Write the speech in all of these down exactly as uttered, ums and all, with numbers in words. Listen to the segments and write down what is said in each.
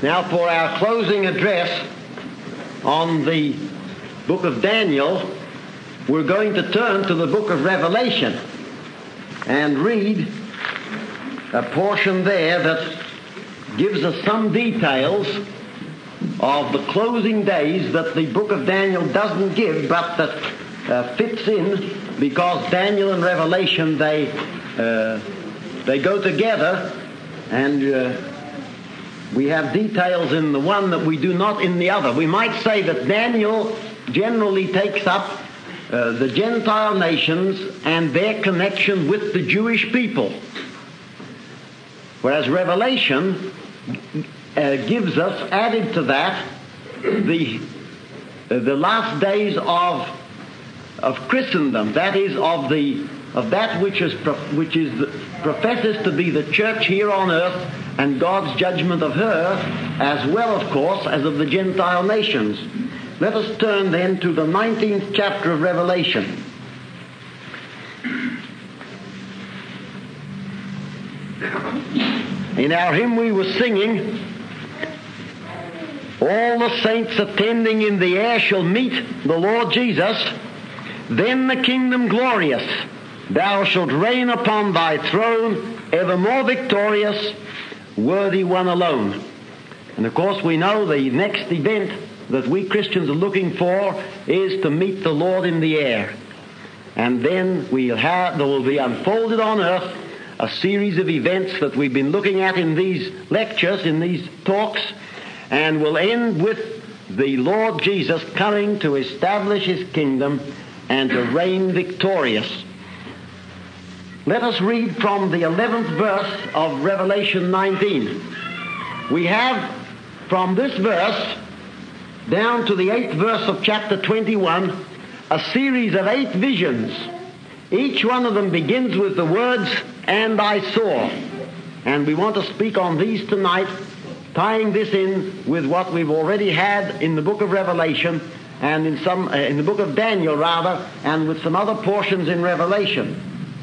Now, for our closing address on the book of Daniel, we're going to turn to the book of Revelation and read a portion there that gives us some details of the closing days that the book of Daniel doesn't give, but that uh, fits in because Daniel and Revelation, they uh, they go together, and uh, we have details in the one that we do not in the other. We might say that Daniel generally takes up uh, the Gentile nations and their connection with the Jewish people, whereas Revelation uh, gives us, added to that, the uh, the last days of of Christendom, that is, of the of that which is which is professes to be the church here on earth, and God's judgment of her, as well, of course, as of the Gentile nations. Let us turn then to the nineteenth chapter of Revelation. In our hymn we were singing, all the saints attending in the air shall meet the Lord Jesus, then the kingdom glorious, thou shalt reign upon thy throne, evermore victorious, worthy one alone. And of course we know the next event that we Christians are looking for is to meet the Lord in the air. And then we'll have, there will be unfolded on earth a series of events that we've been looking at in these lectures, in these talks, and will end with the Lord Jesus coming to establish His kingdom and to reign victorious. Let us read from the eleventh verse of Revelation nineteen. We have from this verse down to the eighth verse of chapter twenty-one a series of eight visions. Each one of them begins with the words, "And I saw." And we want to speak on these tonight, tying this in with what we've already had in the book of Revelation and in some uh, in the book of Daniel, rather, and with some other portions in Revelation.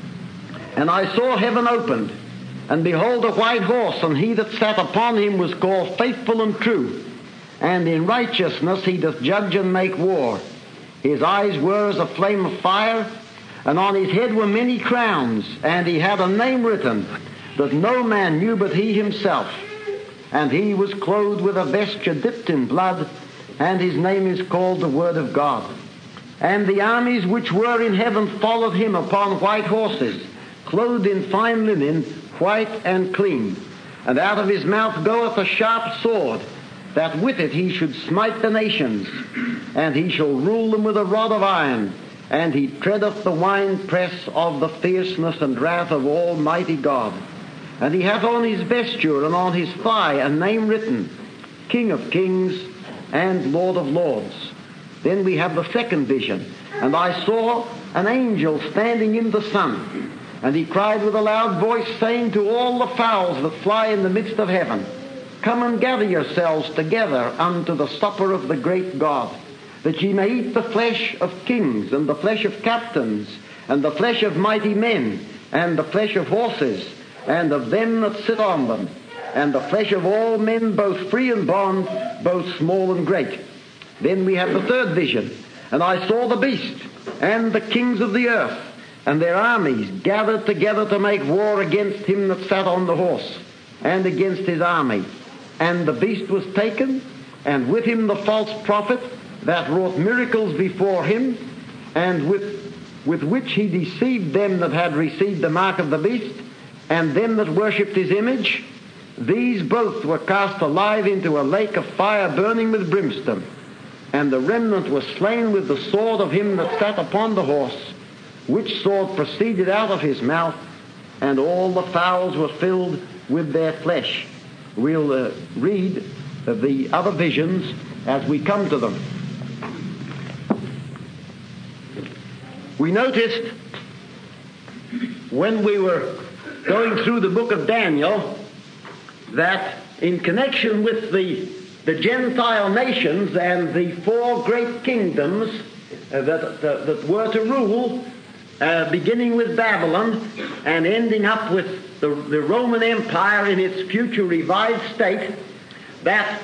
"And I saw heaven opened, and behold a white horse, and he that sat upon him was called Faithful and True, and in righteousness he doth judge and make war. His eyes were as a flame of fire, and on his head were many crowns, and he had a name written that no man knew but he himself. And he was clothed with a vesture dipped in blood, and his name is called the Word of God. And the armies which were in heaven followed him upon white horses, clothed in fine linen, white and clean. And out of his mouth goeth a sharp sword, that with it he should smite the nations, and he shall rule them with a rod of iron, and he treadeth the winepress of the fierceness and wrath of Almighty God. And he hath on his vesture and on his thigh a name written, King of Kings and Lord of Lords." Then we have the second vision. "And I saw an angel standing in the sun, and he cried with a loud voice, saying to all the fowls that fly in the midst of heaven, Come and gather yourselves together unto the supper of the great God, that ye may eat the flesh of kings, and the flesh of captains, and the flesh of mighty men, and the flesh of horses, and of them that sit on them, and the flesh of all men, both free and bond, both small and great." Then we have the third vision. "And I saw the beast, and the kings of the earth, and their armies gathered together to make war against him that sat on the horse, and against his army. And the beast was taken, and with him the false prophet, that wrought miracles before him, and with, with which he deceived them that had received the mark of the beast, and them that worshipped his image. These both were cast alive into a lake of fire burning with brimstone. And the remnant was slain with the sword of him that sat upon the horse, which sword proceeded out of his mouth, and all the fowls were filled with their flesh." We'll uh, read uh, the other visions as we come to them. We noticed when we were going through the book of Daniel that in connection with the, the Gentile nations and the four great kingdoms uh, that, that, that were to rule, uh, beginning with Babylon and ending up with the, the Roman Empire in its future revived state, that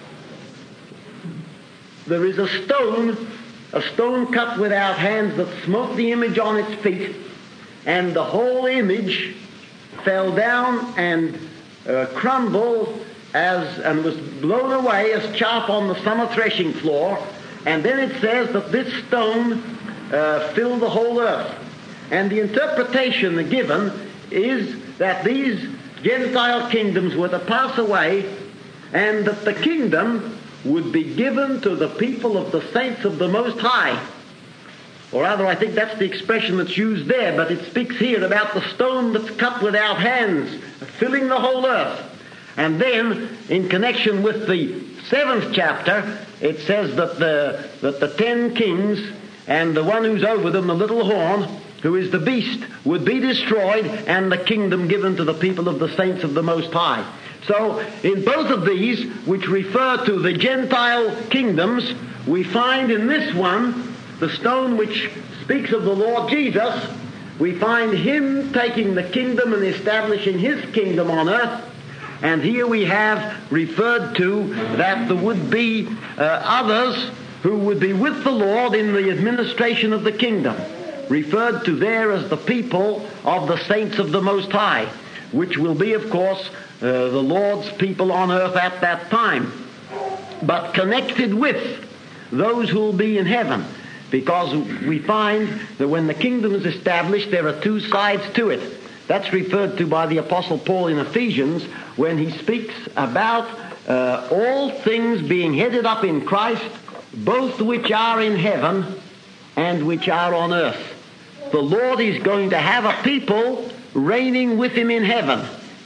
there is a stone, a stone cut without hands that smote the image on its feet, and the whole image fell down and uh, crumbled as and was blown away as chaff on the summer threshing floor. And then it says that this stone uh, filled the whole earth. And the interpretation given is that these Gentile kingdoms were to pass away, and that the kingdom would be given to the people of the saints of the Most High. Or rather, I think that's the expression that's used there, but it speaks here about the stone that's cut without hands, filling the whole earth. And then, in connection with the seventh chapter, it says that the, that the ten kings and the one who's over them, the little horn, who is the beast, would be destroyed, and the kingdom given to the people of the saints of the Most High. So, in both of these, which refer to the Gentile kingdoms, we find in this one, the stone which speaks of the Lord Jesus, we find him taking the kingdom and establishing his kingdom on earth. And here we have referred to that there would be uh, others who would be with the Lord in the administration of the kingdom, referred to there as the people of the saints of the Most High, which will be, of course, uh, the Lord's people on earth at that time, but connected with those who will be in heaven, because we find that when the kingdom is established, there are two sides to it. That's referred to by the Apostle Paul in Ephesians when he speaks about uh, all things being headed up in Christ, both which are in heaven and which are on earth. The Lord is going to have a people reigning with him in heaven.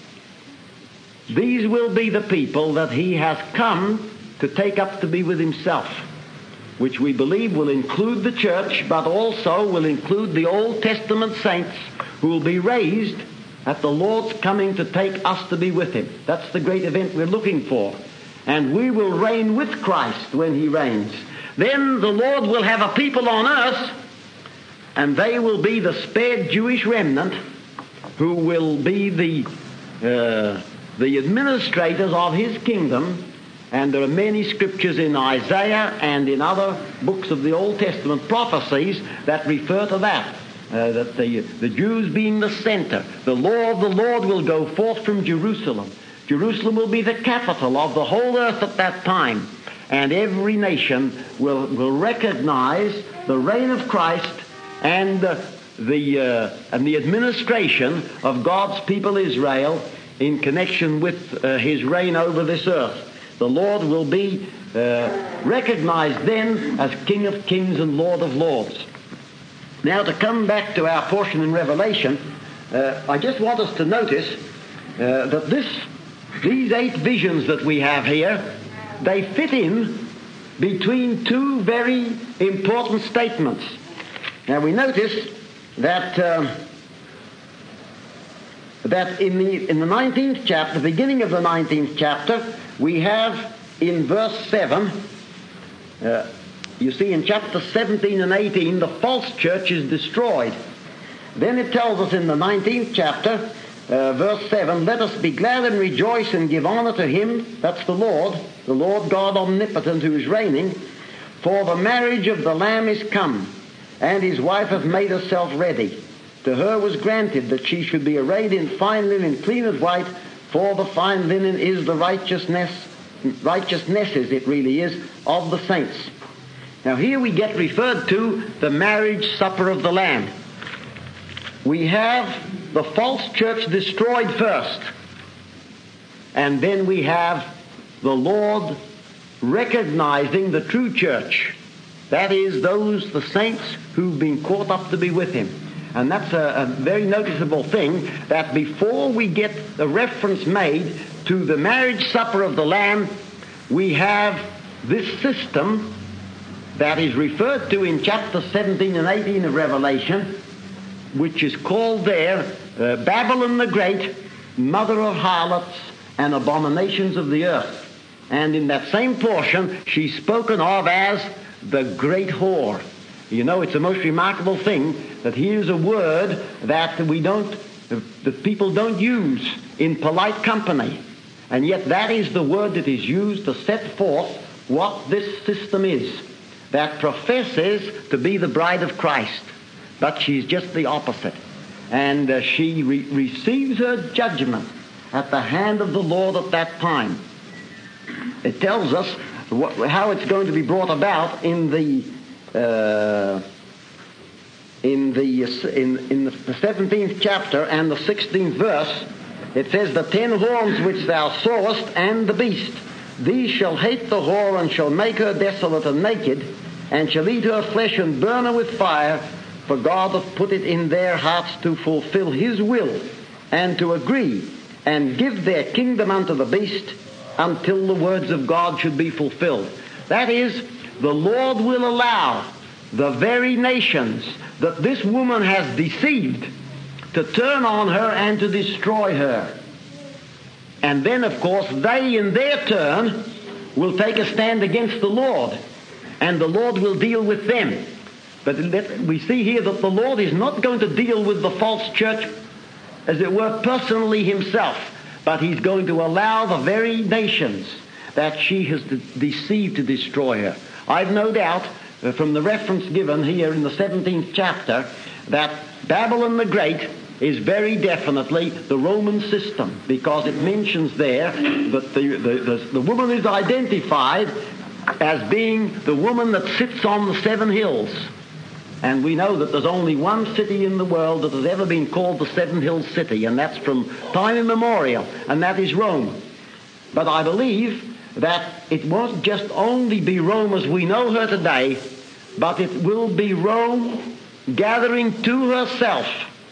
These will be the people that he has come to take up to be with himself, which we believe will include the church, but also will include the Old Testament saints who will be raised at the Lord's coming to take us to be with him. That's the great event we're looking for. And we will reign with Christ when he reigns. Then the Lord will have a people on earth, and they will be the spared Jewish remnant who will be the, uh, the administrators of his kingdom. And there are many scriptures in Isaiah and in other books of the Old Testament prophecies that refer to that. Uh, that the, the Jews being the center. The law of the Lord will go forth from Jerusalem. Jerusalem will be the capital of the whole earth at that time. And every nation will, will recognize the reign of Christ and uh, the, uh, and the administration of God's people Israel in connection with uh, his reign over this earth. The Lord will be uh, recognized then as King of Kings and Lord of Lords. Now, to come back to our portion in Revelation, uh, I just want us to notice uh, that this, these eight visions that we have here, they fit in between two very important statements. Now, we notice that uh, that in the in the nineteenth chapter, the beginning of the nineteenth chapter, we have in verse seven. Uh, You see, in chapter seventeen and eighteen, the false church is destroyed. Then it tells us in the nineteenth chapter, uh, verse seven, let us be glad and rejoice and give honor to him, that's the Lord, the Lord God omnipotent who is reigning, for the marriage of the Lamb is come, and his wife hath made herself ready. To her was granted that she should be arrayed in fine linen, clean as white, for the fine linen is the righteousness, righteousnesses, it really is, of the saints. Now here we get referred to the marriage supper of the Lamb. We have the false church destroyed first. And then we have the Lord recognizing the true church. That is, those, the saints who've been caught up to be with him. And that's a, a very noticeable thing, that before we get the reference made to the marriage supper of the Lamb, we have this system that is referred to in chapter seventeen and eighteen of Revelation, which is called there uh, Babylon the Great, mother of harlots and abominations of the earth. And in that same portion, she's spoken of as the great whore. You know, it's a most remarkable thing that here's a word that we don't, that people don't use in polite company. And yet that is the word that is used to set forth what this system is, that professes to be the bride of Christ, but she's just the opposite. And uh, she re- receives her judgment at the hand of the Lord at that time. It tells us what, how it's going to be brought about in the uh, in the in, in the seventeenth chapter and the sixteenth verse. It says, "The ten horns which thou sawest, and the beast, these shall hate the whore, and shall make her desolate and naked, and shall eat her flesh and burn her with fire. For God hath put it in their hearts to fulfill his will, and to agree, and give their kingdom unto the beast, until the words of God should be fulfilled." That is, the Lord will allow the very nations that this woman has deceived to turn on her and to destroy her. And then, of course, they in their turn will take a stand against the Lord, and the Lord will deal with them. But we see here that the Lord is not going to deal with the false church, as it were, personally himself, but he's going to allow the very nations that she has de- deceived to destroy her. I've no doubt, uh, from the reference given here in the seventeenth chapter, that Babylon the Great is very definitely the Roman system, because it mentions there that the, the, the, the woman is identified as being the woman that sits on the seven hills. And we know that there's only one city in the world that has ever been called the Seven Hills City, and that's from time immemorial, and that is Rome. But I believe that it won't just only be Rome as we know her today, but it will be Rome gathering to herself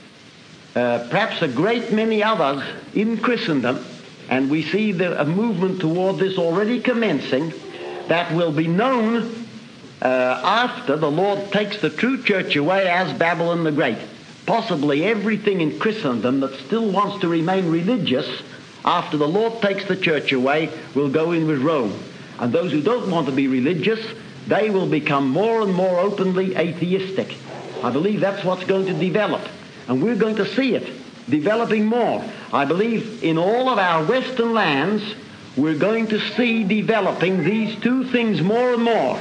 uh, perhaps a great many others in Christendom, and we see the, a movement toward this already commencing, that will be known Uh, after the Lord takes the true church away as Babylon the Great. Possibly everything in Christendom that still wants to remain religious, after the Lord takes the church away, will go in with Rome. And those who don't want to be religious, they will become more and more openly atheistic. I believe that's what's going to develop. And we're going to see it developing more. I believe in all of our Western lands, we're going to see developing these two things more and more.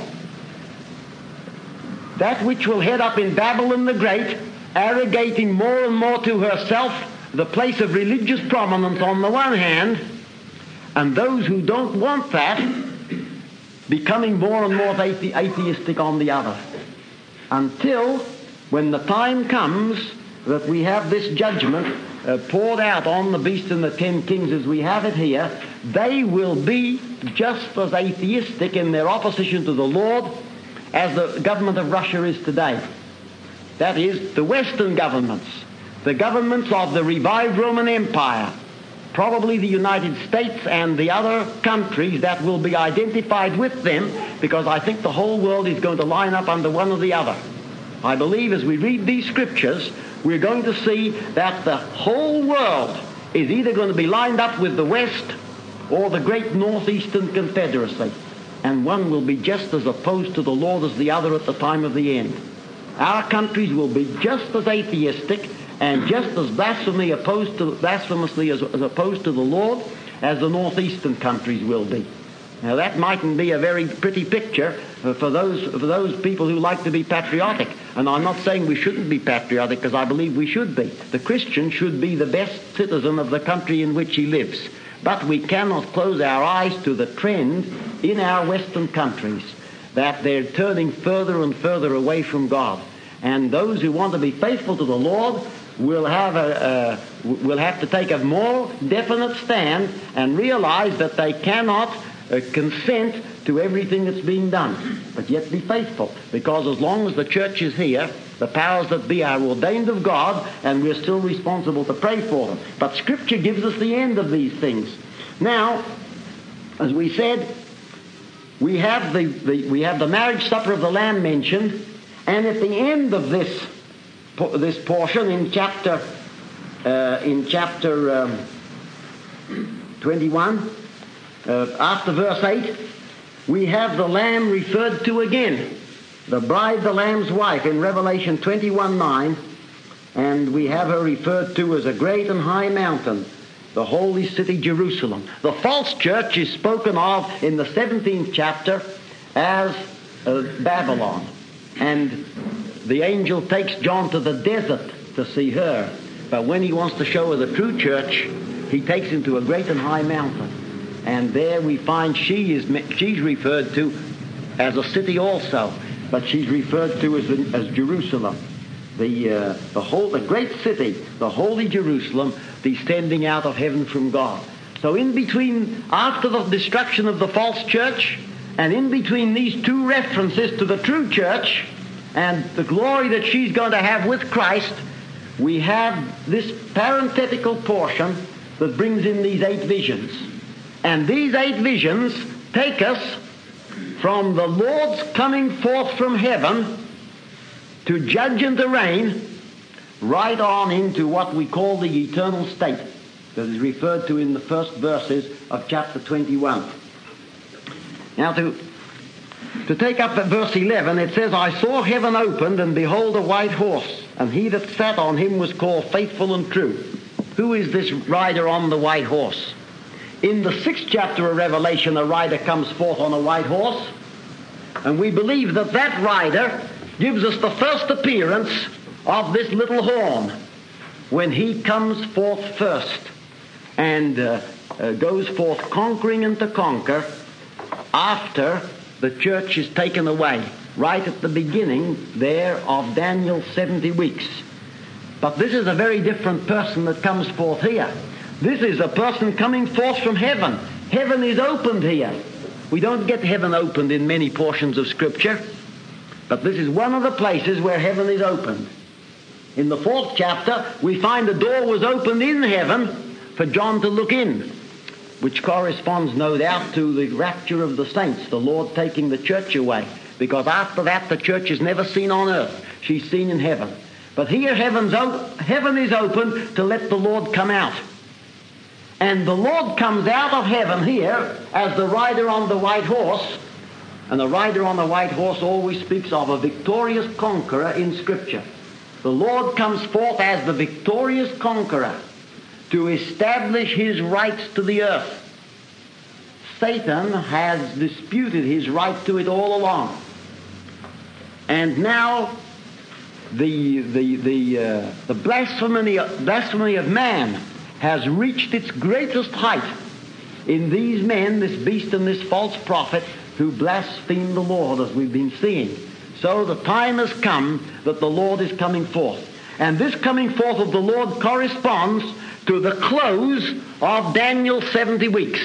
That which will head up in Babylon the Great, arrogating more and more to herself the place of religious prominence on the one hand, and those who don't want that becoming more and more athe- atheistic on the other. Until when the time comes that we have this judgment uh, poured out on the beast and the ten kings as we have it here, they will be just as atheistic in their opposition to the Lord as the government of Russia is today. That is, the Western governments, the governments of the revived Roman Empire, probably the United States and the other countries that will be identified with them, because I think the whole world is going to line up under one or the other. I believe as we read these scriptures, we're going to see that the whole world is either going to be lined up with the West or the great Northeastern Confederacy. And one will be just as opposed to the Lord as the other at the time of the end. Our countries will be just as atheistic and just as blasphemy opposed to, blasphemously as, as opposed to the Lord as the northeastern countries will be. Now that mightn't be a very pretty picture for those for those people who like to be patriotic. And I'm not saying we shouldn't be patriotic, because I believe we should be. The Christian should be the best citizen of the country in which he lives. But we cannot close our eyes to the trend in our Western countries that they're turning further and further away from God. And those who want to be faithful to the Lord will have a, a will have to take a more definite stand and realize that they cannot uh, consent to everything that's being done, but yet be faithful, because as long as the church is here, the powers that be are ordained of God, and we're still responsible to pray for them. But Scripture gives us the end of these things. Now, as we said, we have the, the we have the marriage supper of the Lamb mentioned, and at the end of this this portion in chapter uh, in chapter um, twenty-one, uh, after verse eight, we have the Lamb referred to again. The bride, the Lamb's wife, in Revelation twenty-one nine, and we have her referred to as a great and high mountain, the holy city Jerusalem. The false church is spoken of in the seventeenth chapter as uh, Babylon. And the angel takes John to the desert to see her. But when he wants to show her the true church, he takes him to a great and high mountain. And there we find she is she's referred to as a city also, but she's referred to as, as Jerusalem. The uh, the whole the great city, the holy Jerusalem, descending out of heaven from God. So in between, after the destruction of the false church, and in between these two references to the true church and the glory that she's going to have with Christ, we have this parenthetical portion that brings in these eight visions. And these eight visions take us from the Lord's coming forth from heaven to judge and to reign, right on into what we call the eternal state that is referred to in the first verses of chapter twenty-one. Now to, to take up at verse eleven, it says, I saw heaven opened, and behold a white horse, and he that sat on him was called Faithful and True. Who is this rider on the white horse? In the sixth chapter of Revelation, a rider comes forth on a white horse, and we believe that that rider gives us the first appearance of this little horn when he comes forth first and uh, uh, goes forth conquering and to conquer after the church is taken away, right at the beginning there of Daniel's seventy weeks. But this is a very different person that comes forth here. This is a person coming forth from heaven. Heaven is opened here. We don't get heaven opened in many portions of Scripture, but this is one of the places where heaven is opened. In the fourth chapter, we find the door was opened in heaven for John to look in, which corresponds, no doubt, to the rapture of the saints, the Lord taking the church away. Because after that, the church is never seen on earth. She's seen in heaven. But here, heaven's op- heaven is open to let the Lord come out. And the Lord comes out of heaven here as the rider on the white horse. And the rider on the white horse always speaks of a victorious conqueror in Scripture. The Lord comes forth as the victorious conqueror to establish his rights to the earth. Satan has disputed his right to it all along. And now the, the, the, uh, the blasphemy, blasphemy of man has reached its greatest height in these men, this beast and this false prophet, who blaspheme the Lord, as we've been seeing. So the time has come that the Lord is coming forth. And this coming forth of the Lord corresponds to the close of Daniel's seventy weeks.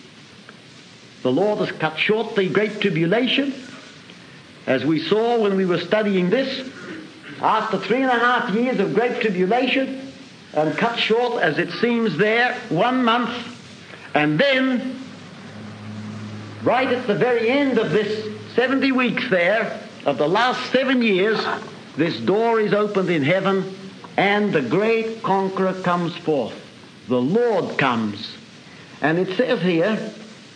The Lord has cut short the great tribulation. As we saw when we were studying this, after three and a half years of great tribulation, and cut short, as it seems there, one month, and then, right at the very end of this seventy weeks there, of the last seven years, this door is opened in heaven, and the great conqueror comes forth. The Lord comes. And it says here,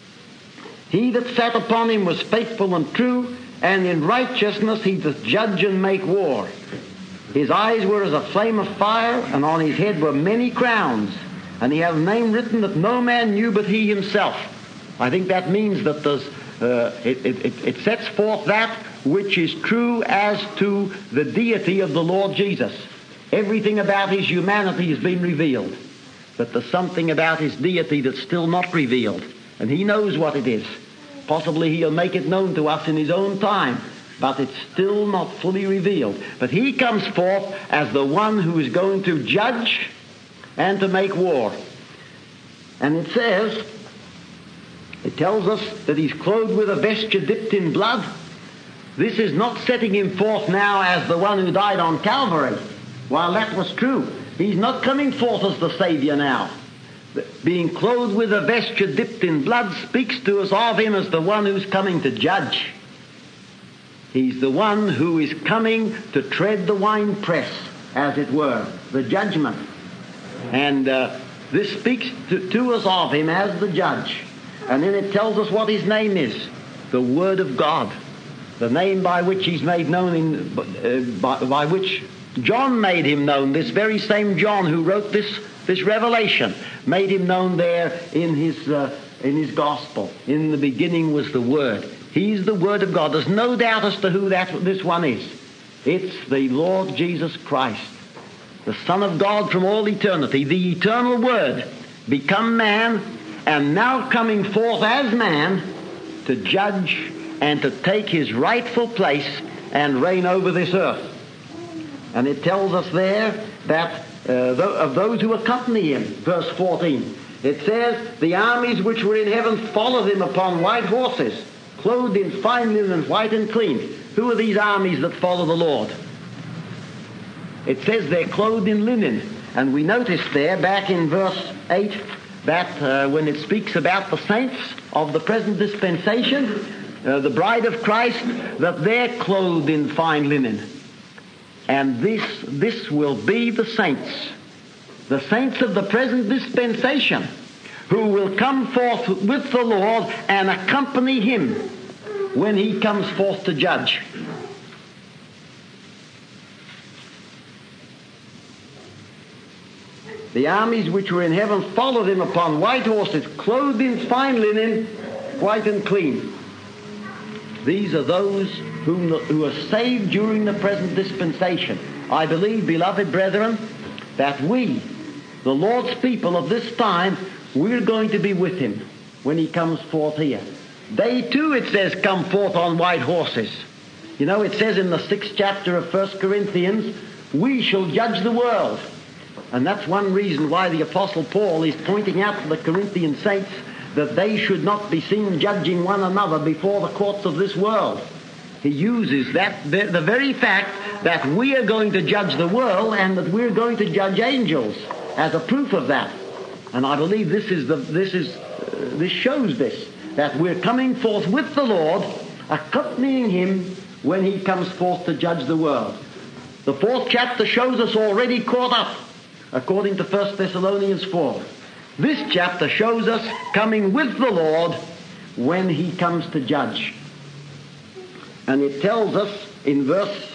he that sat upon him was faithful and true, and in righteousness he doth judge and make war. His eyes were as a flame of fire, and on his head were many crowns. And he had a name written that no man knew but he himself. I think that means that there's, uh, it, it, it sets forth that which is true as to the deity of the Lord Jesus. Everything about his humanity has been revealed. But there's something about his deity that's still not revealed. And he knows what it is. Possibly he'll make it known to us in his own time. But it's still not fully revealed. But he comes forth as the one who is going to judge and to make war. And it says, it tells us that he's clothed with a vesture dipped in blood. This is not setting him forth now as the one who died on Calvary. While that was true, he's not coming forth as the Savior now. Being clothed with a vesture dipped in blood speaks to us of him as the one who's coming to judge. He's the one who is coming to tread the winepress, as it were, the judgment. And uh, this speaks to, to us of him as the judge. And then it tells us what his name is, the Word of God, the name by which he's made known, in, uh, by, by which John made him known, this very same John who wrote this, this revelation, made him known there in his, uh, in his gospel. In the beginning was the Word. He's the Word of God. There's no doubt as to who that this one is. It's the Lord Jesus Christ, the Son of God from all eternity, the eternal Word, become man, and now coming forth as man to judge and to take his rightful place and reign over this earth. And it tells us there that uh, th- of those who accompany him, verse fourteen, it says, the armies which were in heaven followed him upon white horses, clothed in fine linen, white and clean. Who are these armies that follow the Lord? It says they're clothed in linen. And we notice there, back in verse eight, that uh, when it speaks about the saints of the present dispensation, uh, the bride of Christ, that they're clothed in fine linen. And this, this will be the saints, the saints of the present dispensation, who will come forth with the Lord and accompany him when he comes forth to judge. The armies which were in heaven followed him upon white horses, clothed in fine linen, white and clean. These are those whom the, who are saved during the present dispensation. I believe, beloved brethren, that we, the Lord's people of this time, we're going to be with him when he comes forth here. They too, it says, come forth on white horses. You know, it says in the sixth chapter of First Corinthians, we shall judge the world. And that's one reason why the Apostle Paul is pointing out to the Corinthian saints that they should not be seen judging one another before the courts of this world. He uses that, the, the very fact that we are going to judge the world and that we're going to judge angels as a proof of that. And I believe this is the, this is, uh, this shows this, that we're coming forth with the Lord, accompanying him when he comes forth to judge the world. The fourth chapter shows us already caught up, according to First Thessalonians four. This chapter shows us coming with the Lord when he comes to judge. And it tells us in verse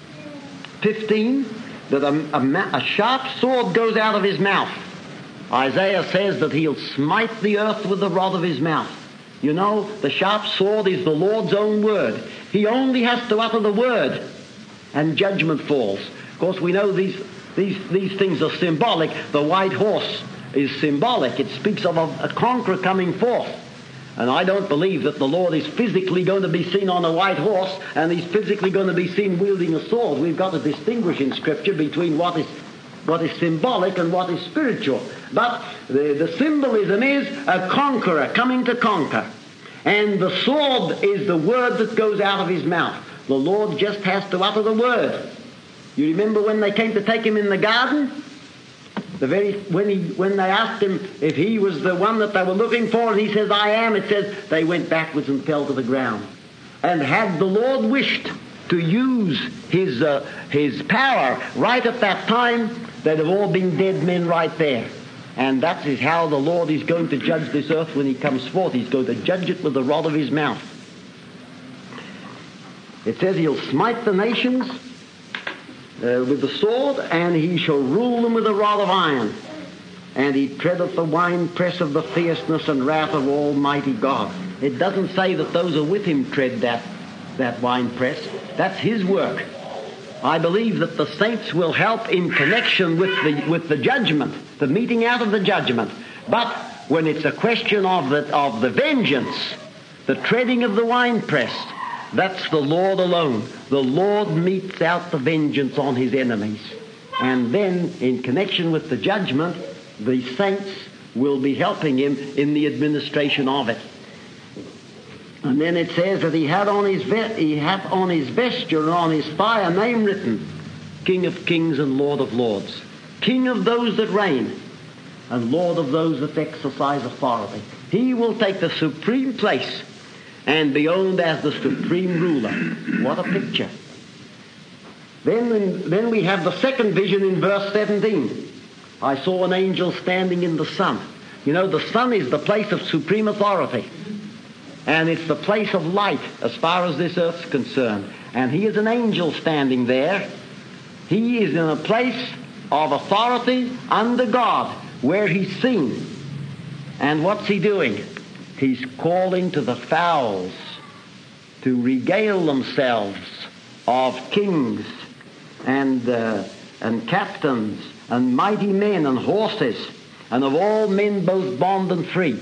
fifteen that a, a, a sharp sword goes out of his mouth. Isaiah says that he'll smite the earth with the rod of his mouth. You know, the sharp sword is the Lord's own word. He only has to utter the word and judgment falls. Of course, we know these, these, these things are symbolic. The white horse is symbolic. It speaks of a, a conqueror coming forth. And I don't believe that the Lord is physically going to be seen on a white horse and he's physically going to be seen wielding a sword. We've got to distinguish in Scripture between what is what is symbolic and what is spiritual. But the, the symbolism is a conqueror coming to conquer. And the sword is the word that goes out of his mouth. The Lord just has to utter the word. You remember when they came to take him in the garden? The very when he when they asked him if he was the one that they were looking for, and he says, I am, it says they went backwards and fell to the ground. And had the Lord wished to use his uh, his power right at that time, they'd have all been dead men right there. And that is how the Lord is going to judge this earth when he comes forth. He's going to judge it with the rod of his mouth. It says he'll smite the nations uh, with the sword, and he shall rule them with a rod of iron. And he treadeth the winepress of the fierceness and wrath of Almighty God. It doesn't say that those who are with him tread that, that winepress. That's his work. I believe that the saints will help in connection with the with the judgment, the meting out of the judgment. But when it's a question of the, of the vengeance, the treading of the winepress, that's the Lord alone. The Lord metes out the vengeance on his enemies. And then, in connection with the judgment, the saints will be helping him in the administration of it. And then it says that he had on his ve- he hath on his vesture and on his thigh a name written, King of Kings and Lord of Lords. King of those that reign and Lord of those that exercise authority. He will take the supreme place and be owned as the supreme ruler. What a picture. Then, then we have the second vision in verse seventeen. I saw an angel standing in the sun. You know, the sun is the place of supreme authority. And it's the place of light as far as this earth's concerned. And he is an angel standing there. He is in a place of authority under God. where he's seen. And what's he doing? He's calling to the fowls to regale themselves of kings and uh, and captains and mighty men and horses, and of all men both bond and free.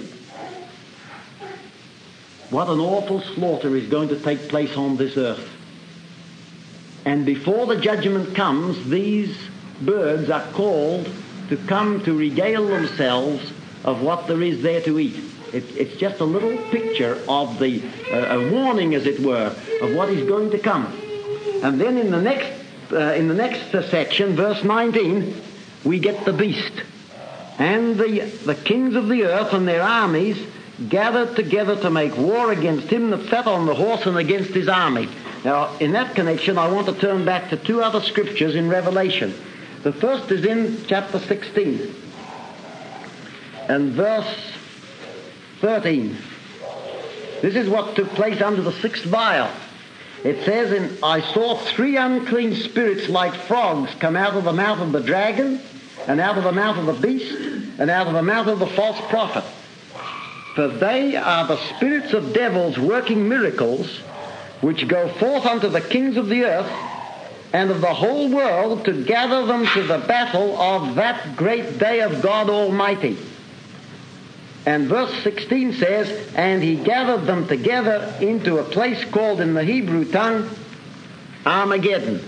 What an awful slaughter is going to take place on this earth. And before the judgment comes, these birds are called to come to regale themselves of what there is there to eat. It, it's just a little picture of the, uh, a warning, as it were, of what is going to come. And then in the next, uh, in the next uh, section, verse nineteen, we get the beast. And the, the kings of the earth and their armies gathered together to make war against him that sat on the horse and against his army. Now, in that connection, I want to turn back to two other scriptures in Revelation. The first is in chapter sixteen and verse thirteen. This is what took place under the sixth vial. It says, in, I saw three unclean spirits like frogs come out of the mouth of the dragon, and out of the mouth of the beast, and out of the mouth of the false prophet. For they are the spirits of devils working miracles, which go forth unto the kings of the earth and of the whole world to gather them to the battle of that great day of God Almighty. And verse sixteen says, and he gathered them together into a place called in the Hebrew tongue Armageddon.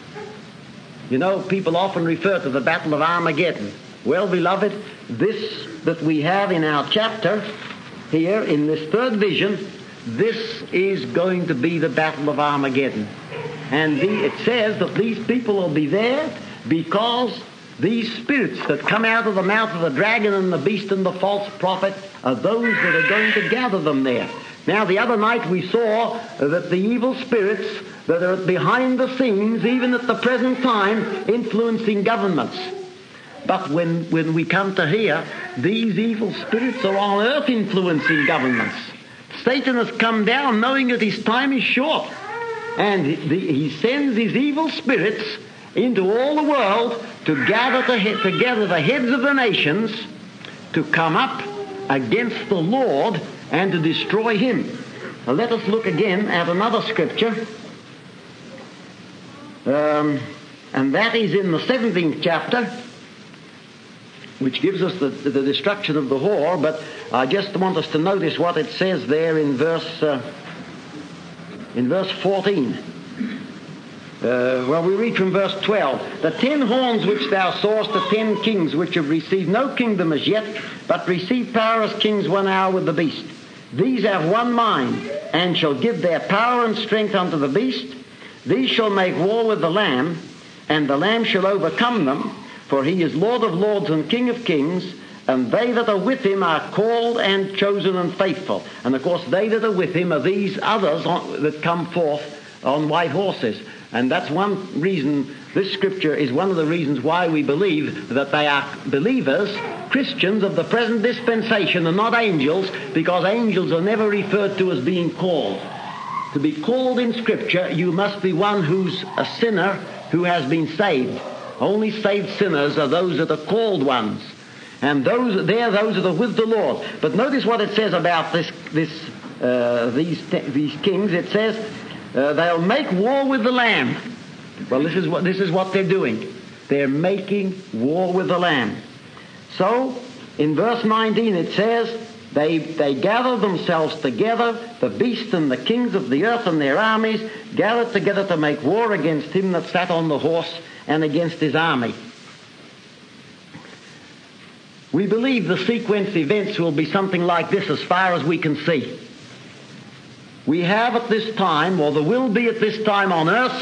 You know, people often refer to the Battle of Armageddon. Well, beloved, this that we have in our chapter here in this third vision, this is going to be the Battle of Armageddon. And the, it says that these people will be there because these spirits that come out of the mouth of the dragon and the beast and the false prophet are those that are going to gather them there. Now, the other night we saw that the evil spirits that are behind the scenes, even at the present time, influencing governments. But when, when we come to here, these evil spirits are on earth influencing governments. Satan has come down knowing that his time is short. And the, he sends his evil spirits into all the world to gather to, together the heads of the nations to come up against the Lord and to destroy him. Now let us look again at another scripture. Um, and that is in the seventeenth chapter, which gives us the, the destruction of the whore. But I just want us to notice what it says there in verse uh, in verse fourteen. Uh, well, we read from verse twelve. The ten horns which thou sawest are ten kings which have received no kingdom as yet, but receive power as kings one hour with the beast. These have one mind, and shall give their power and strength unto the beast. These shall make war with the Lamb, and the Lamb shall overcome them, for he is Lord of lords and King of kings, and they that are with him are called and chosen and faithful. And of course, they that are with him are these others on, that come forth on white horses. And that's one reason, this scripture is one of the reasons why we believe that they are believers, Christians of the present dispensation, and not angels, because angels are never referred to as being called. To be called in Scripture, you must be one who's a sinner who has been saved. Only saved sinners are those that are called ones. And those they're those that are with the Lord. But notice what it says about this, this, uh, these, these kings. It says, Uh, they'll make war with the Lamb. Well, this is what this is what they're doing. They're making war with the Lamb. So, in verse nineteen it says, they, they gather themselves together, the beast and the kings of the earth and their armies, gathered together to make war against him that sat on the horse and against his army. We believe the sequence events will be something like this as far as we can see. We have at this time, or there will be at this time on earth,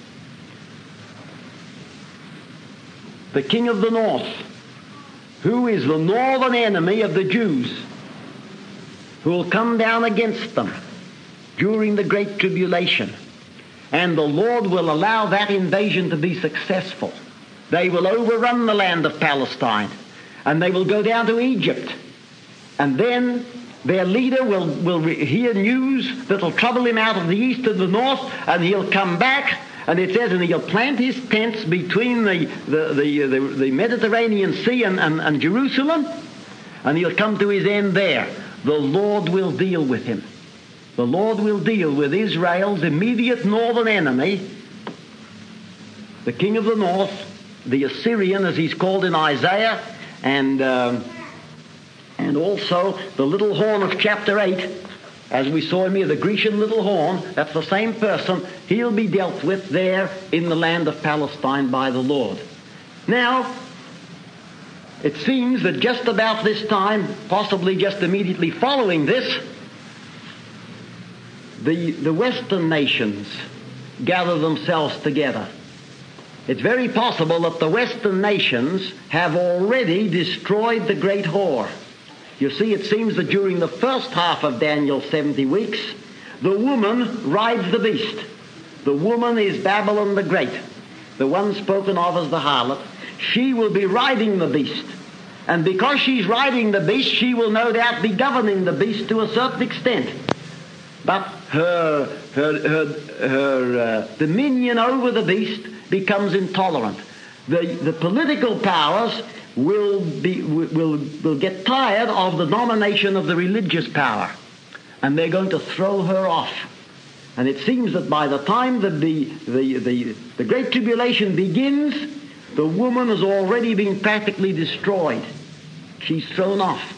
the king of the north, who is the northern enemy of the Jews, who will come down against them during the great tribulation. And the Lord will allow that invasion to be successful. They will overrun the land of Palestine, and they will go down to Egypt. And then their leader will, will hear news that will trouble him out of the east and the north, and he'll come back, And it says, and he'll plant his tents between the, the, the, the, the Mediterranean Sea and, and, and Jerusalem, and he'll come to his end there. The Lord will deal with him. The Lord will deal with Israel's immediate northern enemy, the king of the north, the Assyrian, as he's called in Isaiah, and, um, and also the little horn of chapter eight, as we saw him here, the Grecian little horn. That's the same person. He'll be dealt with there in the land of Palestine by the Lord. Now, it seems that just about this time, possibly just immediately following this, the, the Western nations gather themselves together. It's very possible that the Western nations have already destroyed the great whore. You see, it seems that during the first half of Daniel's seventy weeks, the woman rides the beast. The woman is Babylon the Great, the one spoken of as the harlot. She will be riding the beast. And because she's riding the beast, she will no doubt be governing the beast to a certain extent. But her, her, her, her uh, dominion over the beast becomes intolerant. The, the political powers will be will will get tired of the domination of the religious power, and they're going to throw her off. And it seems that by the time that the the the, the Great Tribulation begins, the woman has already been practically destroyed. She's thrown off.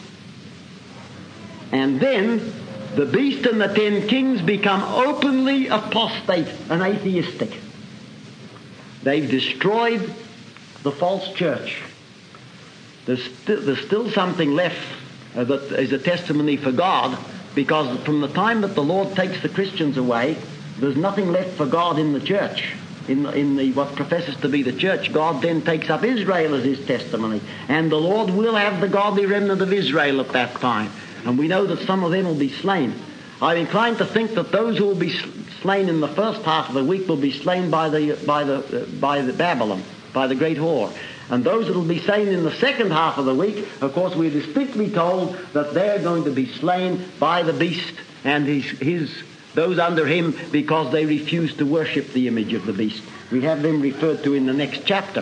And then the beast and the ten kings become openly apostate and atheistic. They've destroyed the false church. There's, st- there's still something left uh, that is a testimony for God, because from the time that the Lord takes the Christians away, there's nothing left for God in the church. In, the, in the what professes to be the church, God then takes up Israel as his testimony. And the Lord will have the godly remnant of Israel at that time. And we know that some of them will be slain. I'm inclined to think that those who will be slain in the first half of the week will be slain by the, by the, uh, by the Babylon, by the great whore. And those that will be slain in the second half of the week, of course, we're distinctly told that they're going to be slain by the beast and his, his those under him, because they refuse to worship the image of the beast. We have them referred to in the next chapter.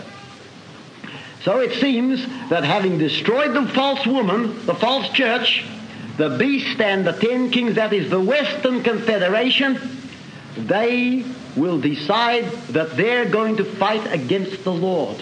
So it seems that having destroyed the false woman, the false church, the beast and the ten kings, that is the Western Confederation, they will decide that they're going to fight against the Lord.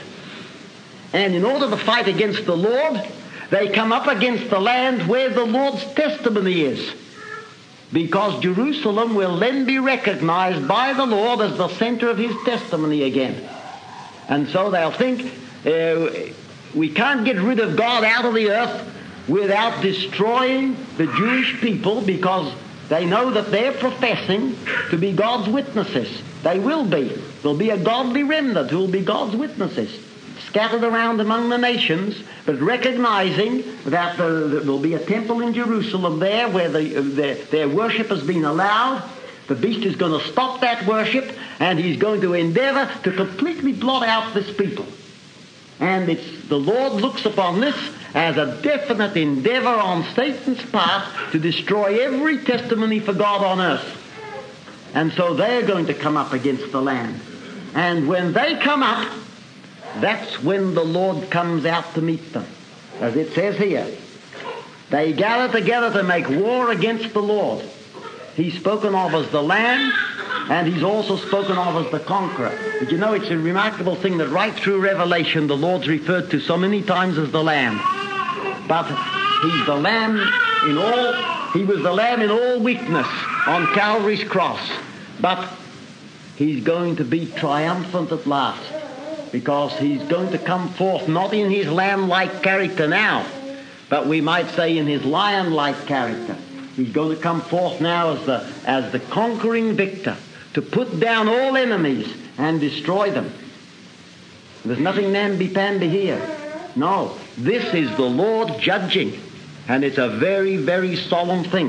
And in order to fight against the Lord, they come up against the land where the Lord's testimony is. Because Jerusalem will then be recognized by the Lord as the center of his testimony again. And so they'll think, uh, we can't get rid of God out of the earth without destroying the Jewish people, because they know that they're professing to be God's witnesses. They will be. There'll be a godly remnant who will be God's witnesses, scattered around among the nations, but recognizing that there will be a temple in Jerusalem there where the, their, their worship has been allowed. The beast is going to stop that worship, and he's going to endeavor to completely blot out this people. And it's, the Lord looks upon this as a definite endeavor on Satan's part to destroy every testimony for God on earth. And so they're going to come up against the land. And when they come up, that's when the Lord comes out to meet them. As it says here, they gather together to make war against the Lord. He's spoken of as the Lamb, and he's also spoken of as the conqueror. But you know, it's a remarkable thing that right through Revelation, the Lord's referred to so many times as the Lamb. But he's the Lamb in all, he was the Lamb in all weakness on Calvary's cross. But he's going to be triumphant at last, because he's going to come forth not in his lamb-like character now, but we might say in his lion-like character. He's going to come forth now as the, as the conquering victor, to put down all enemies and destroy them. There's nothing namby-pamby here. No, this is the Lord judging, and it's a very, very solemn thing.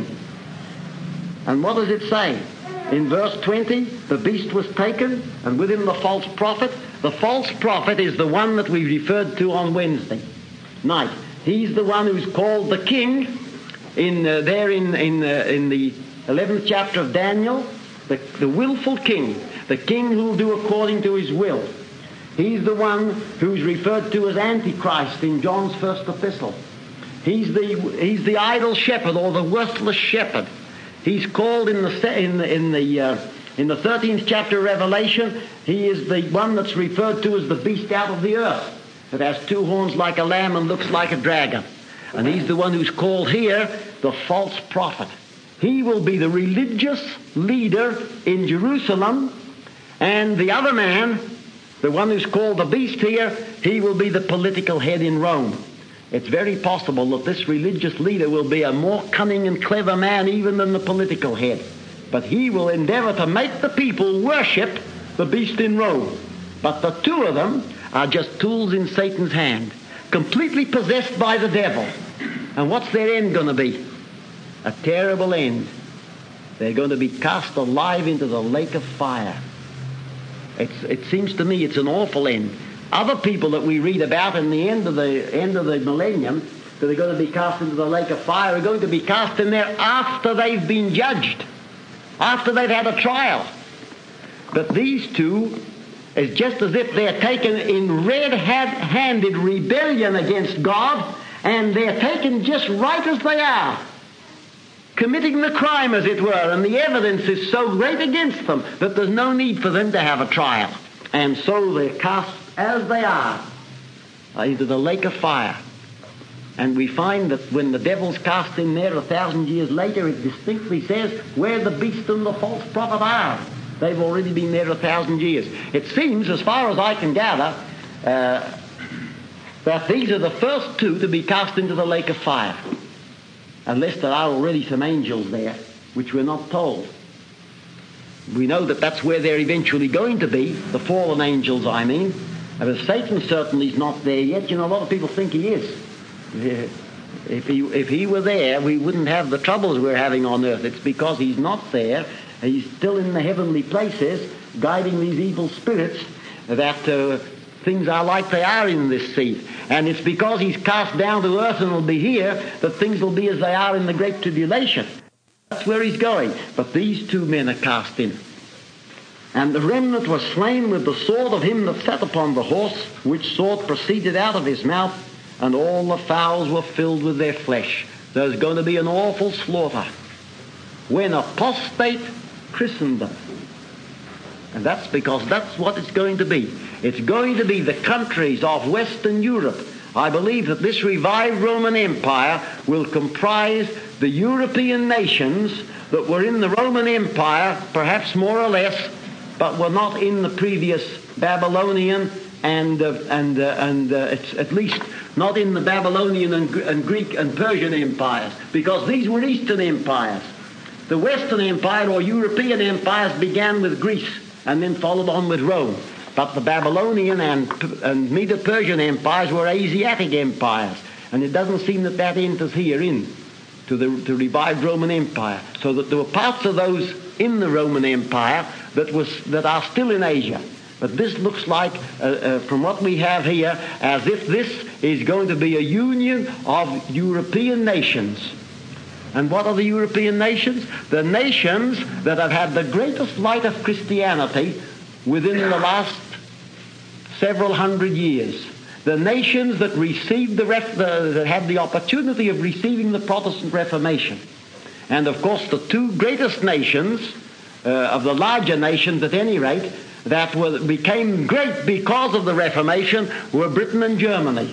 And what does it say? In verse twenty, the beast was taken, and with him the false prophet. The false prophet is the one that we referred to on Wednesday night. He's the one who's called the king in uh, there in in, uh, in the eleventh chapter of Daniel. the, the willful king, the king who will do according to his will. He's the one who's referred to as Antichrist in John's first epistle. He's the, he's the idle shepherd or the worthless shepherd. He's called in the, in the, in the, uh, in the thirteenth chapter of Revelation, he is the one that's referred to as the beast out of the earth. It has two horns like a lamb and looks like a dragon. And he's the one who's called here the false prophet. He will be the religious leader in Jerusalem, and the other man, the one who's called the beast here, he will be the political head in Rome. It's very possible that this religious leader will be a more cunning and clever man even than the political head. But he will endeavor to make the people worship the beast in Rome. But the two of them are just tools in Satan's hand, completely possessed by the devil. And what's their end going to be? A terrible end. They're going to be cast alive into the lake of fire. It's, it seems to me it's an awful end. Other people that we read about in the end of the end of the millennium, that are going to be cast into the lake of fire, are going to be cast in there after they've been judged, after they've had a trial. But these two, it's just as if they're taken in red-handed rebellion against God, and they're taken just right as they are, committing the crime, as it were, and the evidence is so great against them that there's no need for them to have a trial. And so they're cast as they are into the lake of fire. And we find that when the devil's cast in there a thousand years later, it distinctly says where the beast and the false prophet are. They've already been there a thousand years. It seems, as far as I can gather, uh, that these are the first two to be cast into the lake of fire. Unless there are already some angels there, which we're not told. We know that that's where they're eventually going to be, the fallen angels, I mean. But Satan certainly is not there yet. You know, a lot of people think he is. If he, if he were there, we wouldn't have the troubles we're having on earth. It's because he's not there. He's still in the heavenly places, guiding these evil spirits, that uh, things are like they are in this sea. And it's because he's cast down to earth and will be here that things will be as they are in the great tribulation. That's where he's going. But these two men are cast in. And the remnant was slain with the sword of him that sat upon the horse, which sword proceeded out of his mouth, and all the fowls were filled with their flesh. There's going to be an awful slaughter when apostate Christendom. And that's because that's what it's going to be. It's going to be the countries of Western Europe. I believe that this revived Roman Empire will comprise the European nations that were in the Roman Empire, perhaps more or less, but were not in the previous Babylonian and uh, and uh, and uh, it's at least not in the Babylonian and, and Greek and Persian empires, because these were Eastern empires. The Western Empire or European empires began with Greece and then followed on with Rome. But the Babylonian and, and Medo-Persian empires were Asiatic empires. And it doesn't seem that that enters here in to the to revived Roman Empire. So that there were parts of those in the Roman Empire that was that are still in Asia. But this looks like, uh, uh, from what we have here, as if this is going to be a union of European nations. And what are the European nations? The nations that have had the greatest light of Christianity within the last several hundred years. The nations that received the, ref- the that had the opportunity of receiving the Protestant Reformation. And of course the two greatest nations, uh, of the larger nations at any rate, that were, became great because of the Reformation were Britain and Germany.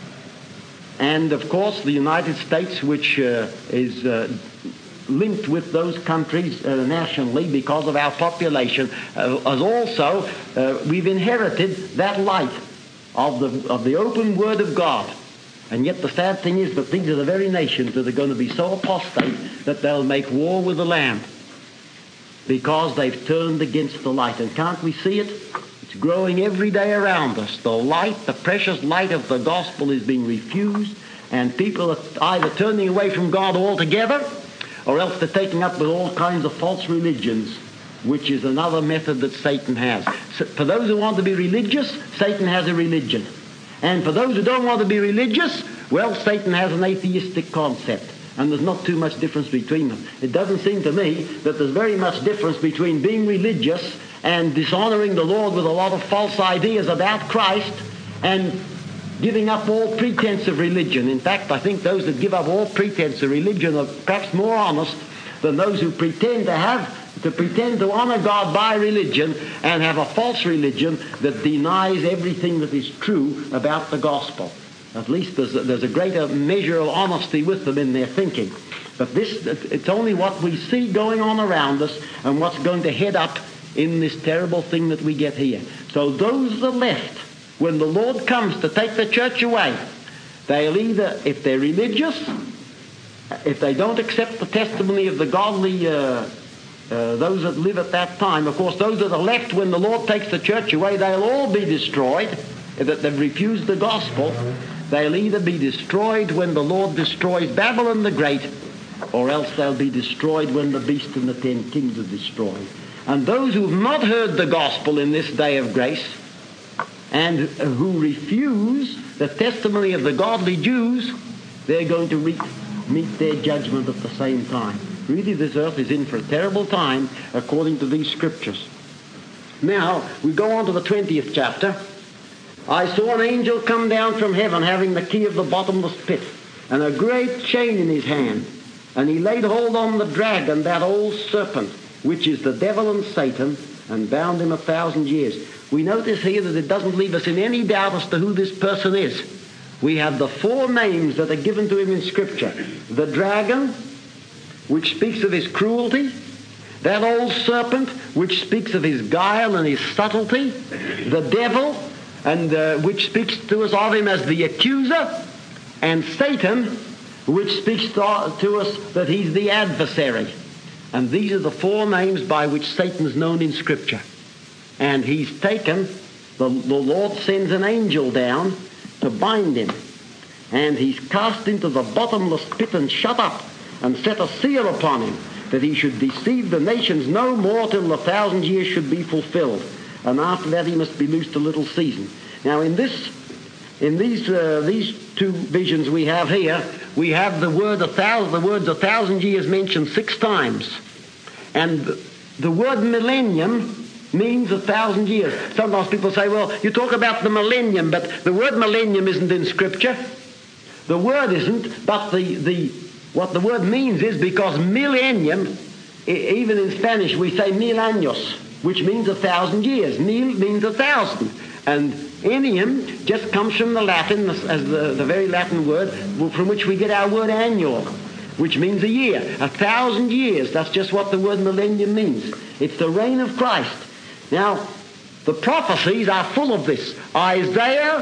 And of course the United States, which uh, is uh, linked with those countries uh, nationally because of our population, uh, as also uh, we've inherited that light of the of the open Word of God. And yet the sad thing is that these are the very nations that are going to be so apostate that they'll make war with the Lamb, because they've turned against the light. And can't we see it? It's growing every day around us. The light, the precious light of the gospel is being refused, and people are either turning away from God altogether, or else they're taking up with all kinds of false religions, which is another method that Satan has. So for those who want to be religious, Satan has a religion. And for those who don't want to be religious, well, Satan has an atheistic concept. and there's not too much difference between them. It doesn't seem to me that there's very much difference between being religious and dishonoring the Lord with a lot of false ideas about Christ and giving up all pretense of religion. In fact, I think those that give up all pretense of religion are perhaps more honest than those who pretend to have to pretend to honor God by religion and have a false religion that denies everything that is true about the gospel. At least there's a, there's a greater measure of honesty with them in their thinking. But this, it's only what we see going on around us and what's going to head up in this terrible thing that we get here. So those that are left, when the Lord comes to take the church away, they'll either, if they're religious, if they don't accept the testimony of the godly, uh, uh, those that live at that time, of course, those that are left when the Lord takes the church away, they'll all be destroyed, that they've refused the gospel. They'll either be destroyed when the Lord destroys Babylon the Great, or else they'll be destroyed when the beast and the ten kings are destroyed. And those who've not heard the gospel in this day of grace, and who refuse the testimony of the godly Jews, they're going to re- meet their judgment at the same time. Really, this earth is in for a terrible time, according to these scriptures. Now, we go on to the twentieth chapter. I saw an angel come down from heaven, having the key of the bottomless pit, and a great chain in his hand. And he laid hold on the dragon, that old serpent, which is the devil and Satan, and bound him a thousand years. We notice here that it doesn't leave us in any doubt as to who this person is. We have the four names that are given to him in Scripture. The dragon, which speaks of his cruelty. That old serpent, which speaks of his guile and his subtlety. The devil, and uh, which speaks to us of him as the accuser. And Satan, which speaks to, to us that he's the adversary. And these are the four names by which Satan is known in Scripture. And he's taken, the, the Lord sends an angel down to bind him. And he's cast into the bottomless pit and shut up, and set a seal upon him, that he should deceive the nations no more till the thousand years should be fulfilled. And after that he must be loosed a little season. Now in this, in these uh, these two visions we have here, we have the word a thousand, the words a thousand years mentioned six times. And the word millennium means a thousand years. Sometimes people say, well, you talk about the millennium, but the word millennium isn't in Scripture. The word isn't, but the, the what the word means is, because millennium, even in Spanish we say mil años, which means a thousand years. Mil means a thousand. And ennium just comes from the Latin, as the, the very Latin word, from which we get our word annual, which means a year. A thousand years, that's just what the word millennium means. It's the reign of Christ. Now, the prophecies are full of this. Isaiah,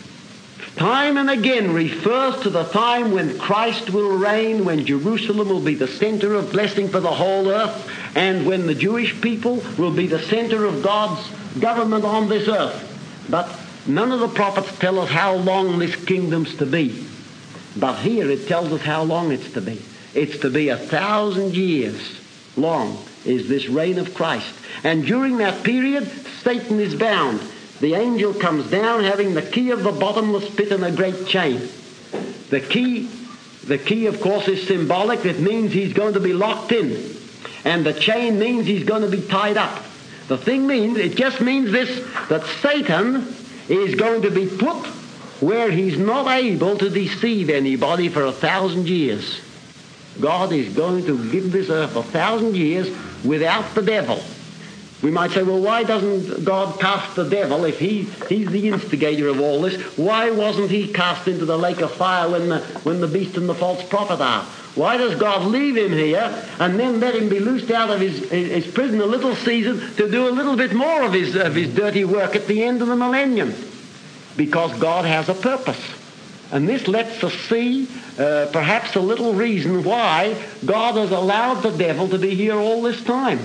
time and again, refers to the time when Christ will reign, when Jerusalem will be the center of blessing for the whole earth, and when the Jewish people will be the center of God's government on this earth. But none of the prophets tell us how long this kingdom's to be. But here it tells us how long it's to be. It's to be a thousand years long is this reign of Christ. And during that period, Satan is bound. The angel comes down having the key of the bottomless pit and a great chain. The key, the key, of course, is symbolic. It means he's going to be locked in. And the chain means he's going to be tied up. The thing means, it just means this, that Satan is going to be put where he's not able to deceive anybody for a thousand years. God is going to give this earth a thousand years without the devil. We might say, well, why doesn't God cast the devil if he, he's the instigator of all this? Why wasn't he cast into the lake of fire when the, when the beast and the false prophet are? Why does God leave him here and then let him be loosed out of his, his prison a little season to do a little bit more of his, of his dirty work at the end of the millennium? Because God has a purpose. And this lets us see uh, perhaps a little reason why God has allowed the devil to be here all this time.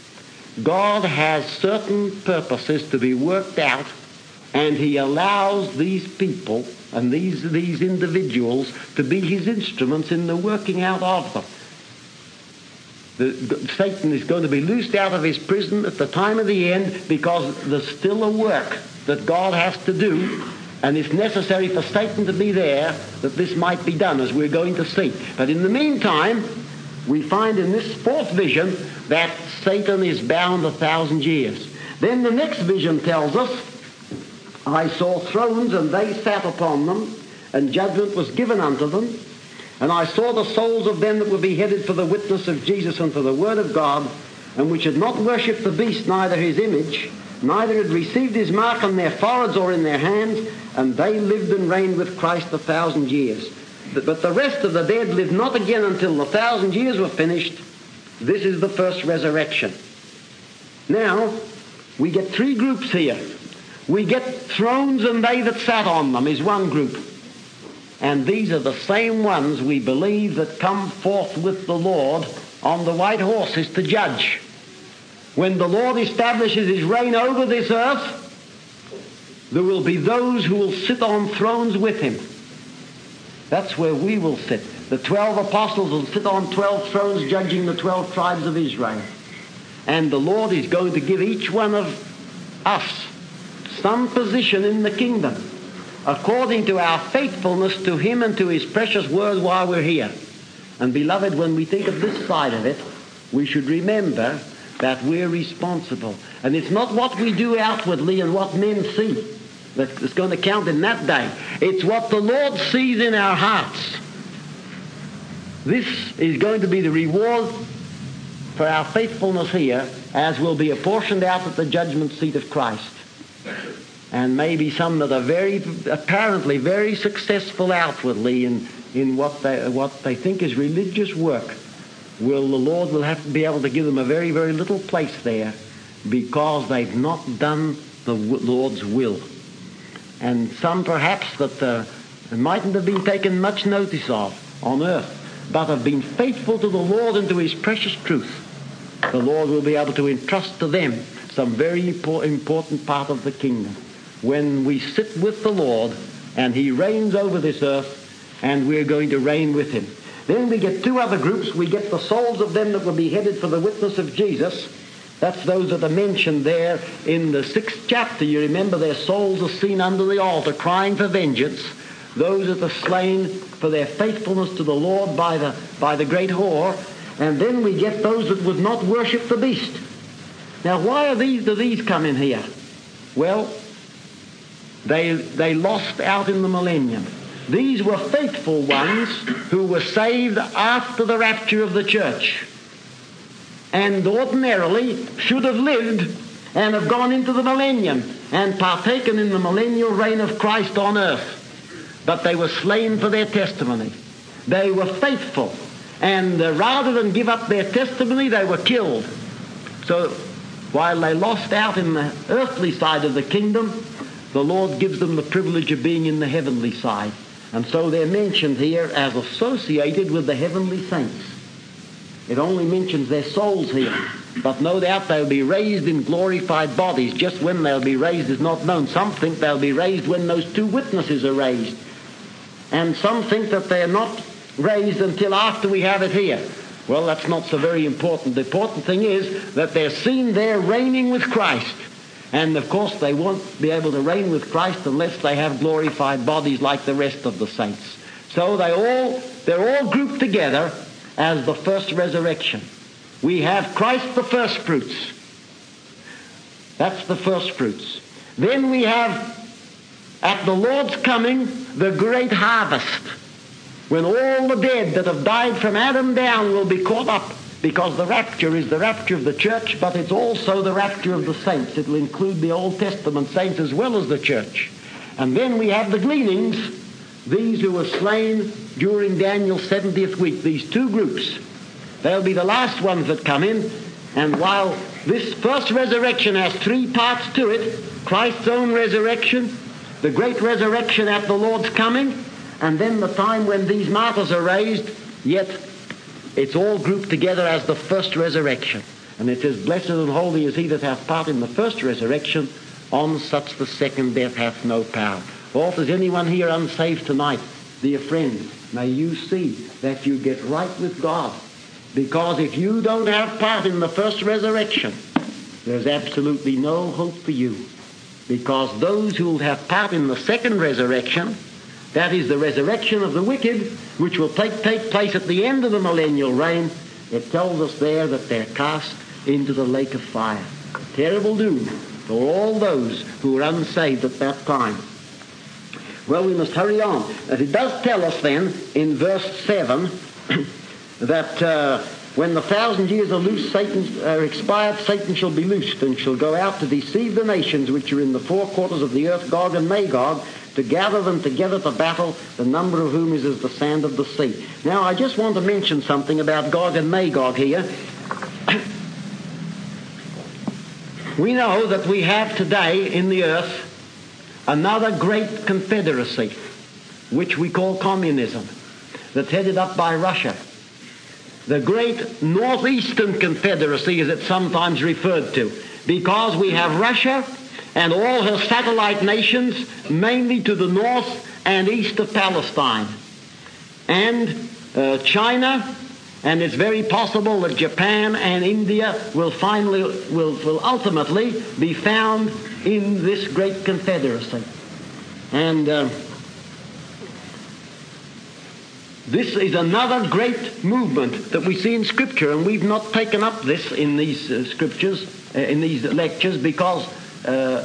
God has certain purposes to be worked out, and he allows these people and these, these individuals to be his instruments in the working out of them. The, Satan is going to be loosed out of his prison at the time of the end, because there's still a work that God has to do And it's necessary for Satan to be there that this might be done, as we're going to see. But in the meantime, we find in this fourth vision that Satan is bound a thousand years. Then the next vision tells us, I saw thrones, and they sat upon them, and judgment was given unto them. And I saw the souls of them that were beheaded for the witness of Jesus and for the word of God, and which had not worshipped the beast, neither his image, neither had received his mark on their foreheads or in their hands, and they lived and reigned with Christ a thousand years. But the rest of the dead lived not again until the thousand years were finished. This is the first resurrection. Now, we get three groups here. We get thrones, and they that sat on them is one group. And these are the same ones, we believe, that come forth with the Lord on the white horses to judge. When the Lord establishes his reign over this earth, there will be those who will sit on thrones with him. That's where we will sit. The twelve apostles will sit on twelve thrones judging the twelve tribes of Israel. And the Lord is going to give each one of us some position in the kingdom according to our faithfulness to him and to his precious word while we're here. And beloved, when we think of this side of it, we should remember that we're responsible. And it's not what we do outwardly and what men see that's going to count in that day. It's what the Lord sees in our hearts. This is going to be the reward for our faithfulness here, as will be apportioned out at the judgment seat of Christ. And maybe some that are very, apparently very successful outwardly in, in what they, what they think is religious work, will the Lord will have to be able to give them a very, very little place there, because they've not done the Lord's will. And some perhaps that uh, mightn't have been taken much notice of on earth, but have been faithful to the Lord and to his precious truth. The Lord will be able to entrust to them some very important part of the kingdom when we sit with the Lord and he reigns over this earth, and we're going to reign with him. Then we get two other groups. We get the souls of them that were beheaded for the witness of Jesus. That's those that are mentioned there in the sixth chapter. You remember their souls are seen under the altar crying for vengeance. Those that are slain for their faithfulness to the Lord by the, by the great whore. And then we get those that would not worship the beast. Now, why are these, do these come in here? Well, they, they lost out in the millennium. These were faithful ones who were saved after the rapture of the church, and ordinarily should have lived and have gone into the millennium and partaken in the millennial reign of Christ on earth. But they were slain for their testimony. They were faithful, and uh, rather than give up their testimony, they were killed. So while they lost out in the earthly side of the kingdom, the Lord gives them the privilege of being in the heavenly side. And so they're mentioned here as associated with the heavenly saints. It only mentions their souls here. But no doubt they'll be raised in glorified bodies. Just when they'll be raised is not known. Some think they'll be raised when those two witnesses are raised. And some think that they're not raised until after we have it here. Well, that's not so very important. The important thing is that they're seen there reigning with Christ. And, of course, they won't be able to reign with Christ unless they have glorified bodies like the rest of the saints. So they all, they're all grouped together as the first resurrection. We have Christ the first fruits. That's the first fruits. Then we have, at the Lord's coming, the great harvest, when all the dead that have died from Adam down will be caught up. Because the rapture is the rapture of the church, but it's also the rapture of the saints. It will include the Old Testament saints as well as the church. And then we have the gleanings, these who were slain during Daniel's seventieth week, these two groups. They'll be the last ones that come in. And while this first resurrection has three parts to it, Christ's own resurrection, the great resurrection at the Lord's coming, and then the time when these martyrs are raised, yet it's all grouped together as the first resurrection. And it says, blessed and holy is he that hath part in the first resurrection. On such the second death hath no power. Or if there's anyone here unsaved tonight, dear friend, may you see that you get right with God. Because if you don't have part in the first resurrection, there's absolutely no hope for you. because those who will have part in the second resurrection, that is the resurrection of the wicked, which will take, take place at the end of the millennial reign, it tells us there that they're cast into the lake of fire. Terrible doom for all those who are unsaved at that time. Well, we must hurry on. And it does tell us then in verse seven that uh, when the thousand years are loosed, Satan are expired, Satan shall be loosed and shall go out to deceive the nations which are in the four quarters of the earth, Gog and Magog, to gather them together to battle, the number of whom is as the sand of the sea. Now, I just want to mention something about Gog and Magog here. We know that we have today in the earth another great confederacy, which we call communism, that's headed up by Russia. The great Northeastern Confederacy, as it's sometimes referred to, because we have Russia and all her satellite nations, mainly to the north and east of Palestine, and uh, China, and it's very possible that Japan and India will finally, will, will ultimately be found in this great confederacy. And uh, this is another great movement that we see in Scripture, and we've not taken up this in these uh, scriptures, uh, in these lectures, because uh,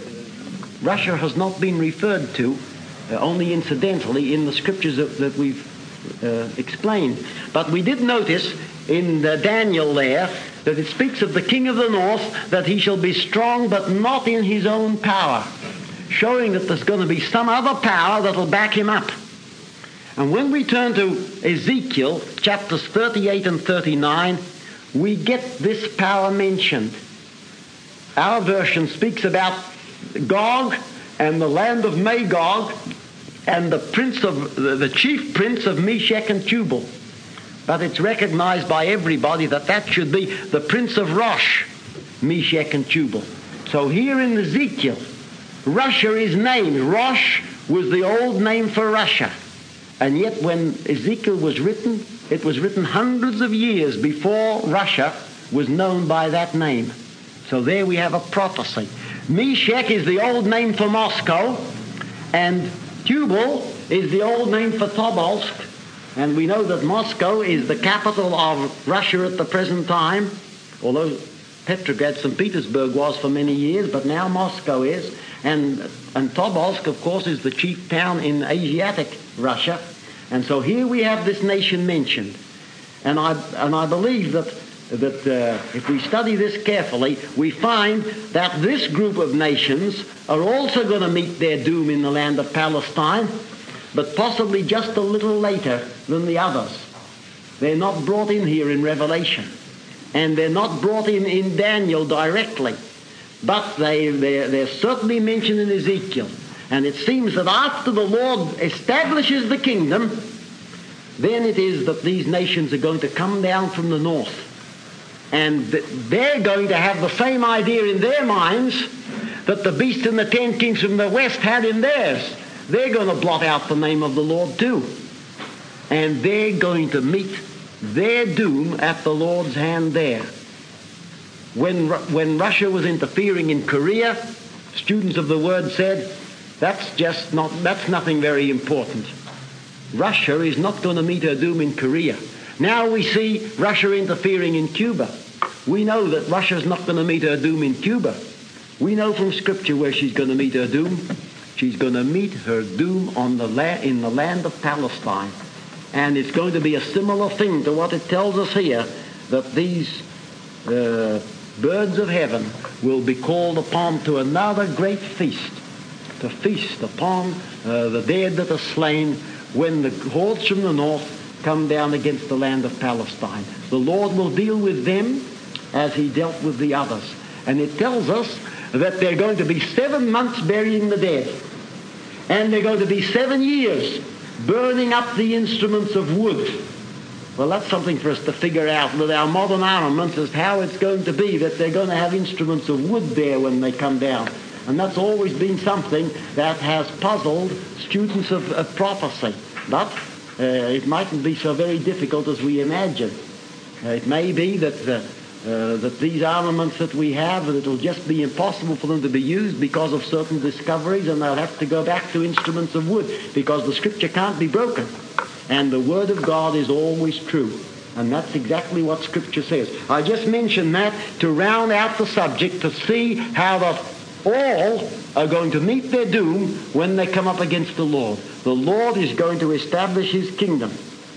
Russia has not been referred to, uh, only incidentally, in the scriptures that, that we've uh, explained. But we did notice in uh, Daniel there that it speaks of the king of the north, that he shall be strong but not in his own power, showing that there's going to be some other power that will back him up. And when we turn to Ezekiel chapters thirty-eight and thirty-nine, we get this power mentioned. Our version speaks about Gog and the land of Magog and the prince of the, the chief prince of Meshech and Tubal. But it's recognized by everybody that that should be the prince of Rosh, Meshech and Tubal. So here in Ezekiel, Russia is named. Rosh was the old name for Russia. And yet when Ezekiel was written, it was written hundreds of years before Russia was known by that name. So there we have a prophecy. Meshech is the old name for Moscow, and Tubal is the old name for Tobolsk. And we know that Moscow is the capital of Russia at the present time, although Petrograd, Saint Petersburg was for many years, but now Moscow is. And, and Tobolsk, of course, is the chief town in Asiatic Russia. And so here we have this nation mentioned. And I, and I believe that, that uh, if we study this carefully, we find that this group of nations are also going to meet their doom in the land of Palestine, but possibly just a little later than the others. They're not brought in here in Revelation, and they're not brought in in Daniel directly, but they, they're, they're certainly mentioned in Ezekiel. And it seems that after the Lord establishes the kingdom, then it is that these nations are going to come down from the north. And they're going to have the same idea in their minds that the beast and the ten kings from the west had in theirs. They're going to blot out the name of the Lord too. And they're going to meet their doom at the Lord's hand there. When, when Russia was interfering in Korea, students of the Word said, that's just not, that's nothing very important. Russia is not going to meet her doom in Korea. Now we see Russia interfering in Cuba. We know that Russia's not going to meet her doom in Cuba. We know from Scripture where she's going to meet her doom. She's going to meet her doom on the la- in the land of Palestine. And it's going to be a similar thing to what it tells us here, that these uh, birds of heaven will be called upon to another great feast, to feast upon uh, the dead that are slain when the hordes from the north come down against the land of Palestine. The Lord will deal with them as he dealt with the others. And it tells us that they're going to be seven months burying the dead. And they're going to be seven years burning up the instruments of wood. Well, that's something for us to figure out with our modern armaments, as how it's going to be that they're going to have instruments of wood there when they come down. And that's always been something that has puzzled students of, of prophecy. But uh, it mightn't be so very difficult as we imagine. Uh, it may be that uh, uh, that these armaments that we have, that it'll just be impossible for them to be used because of certain discoveries, and they'll have to go back to instruments of wood because the Scripture can't be broken. And the Word of God is always true. And that's exactly what Scripture says. I just mentioned that to round out the subject, to see how the all are going to meet their doom when they come up against the Lord. The Lord is going to establish His kingdom.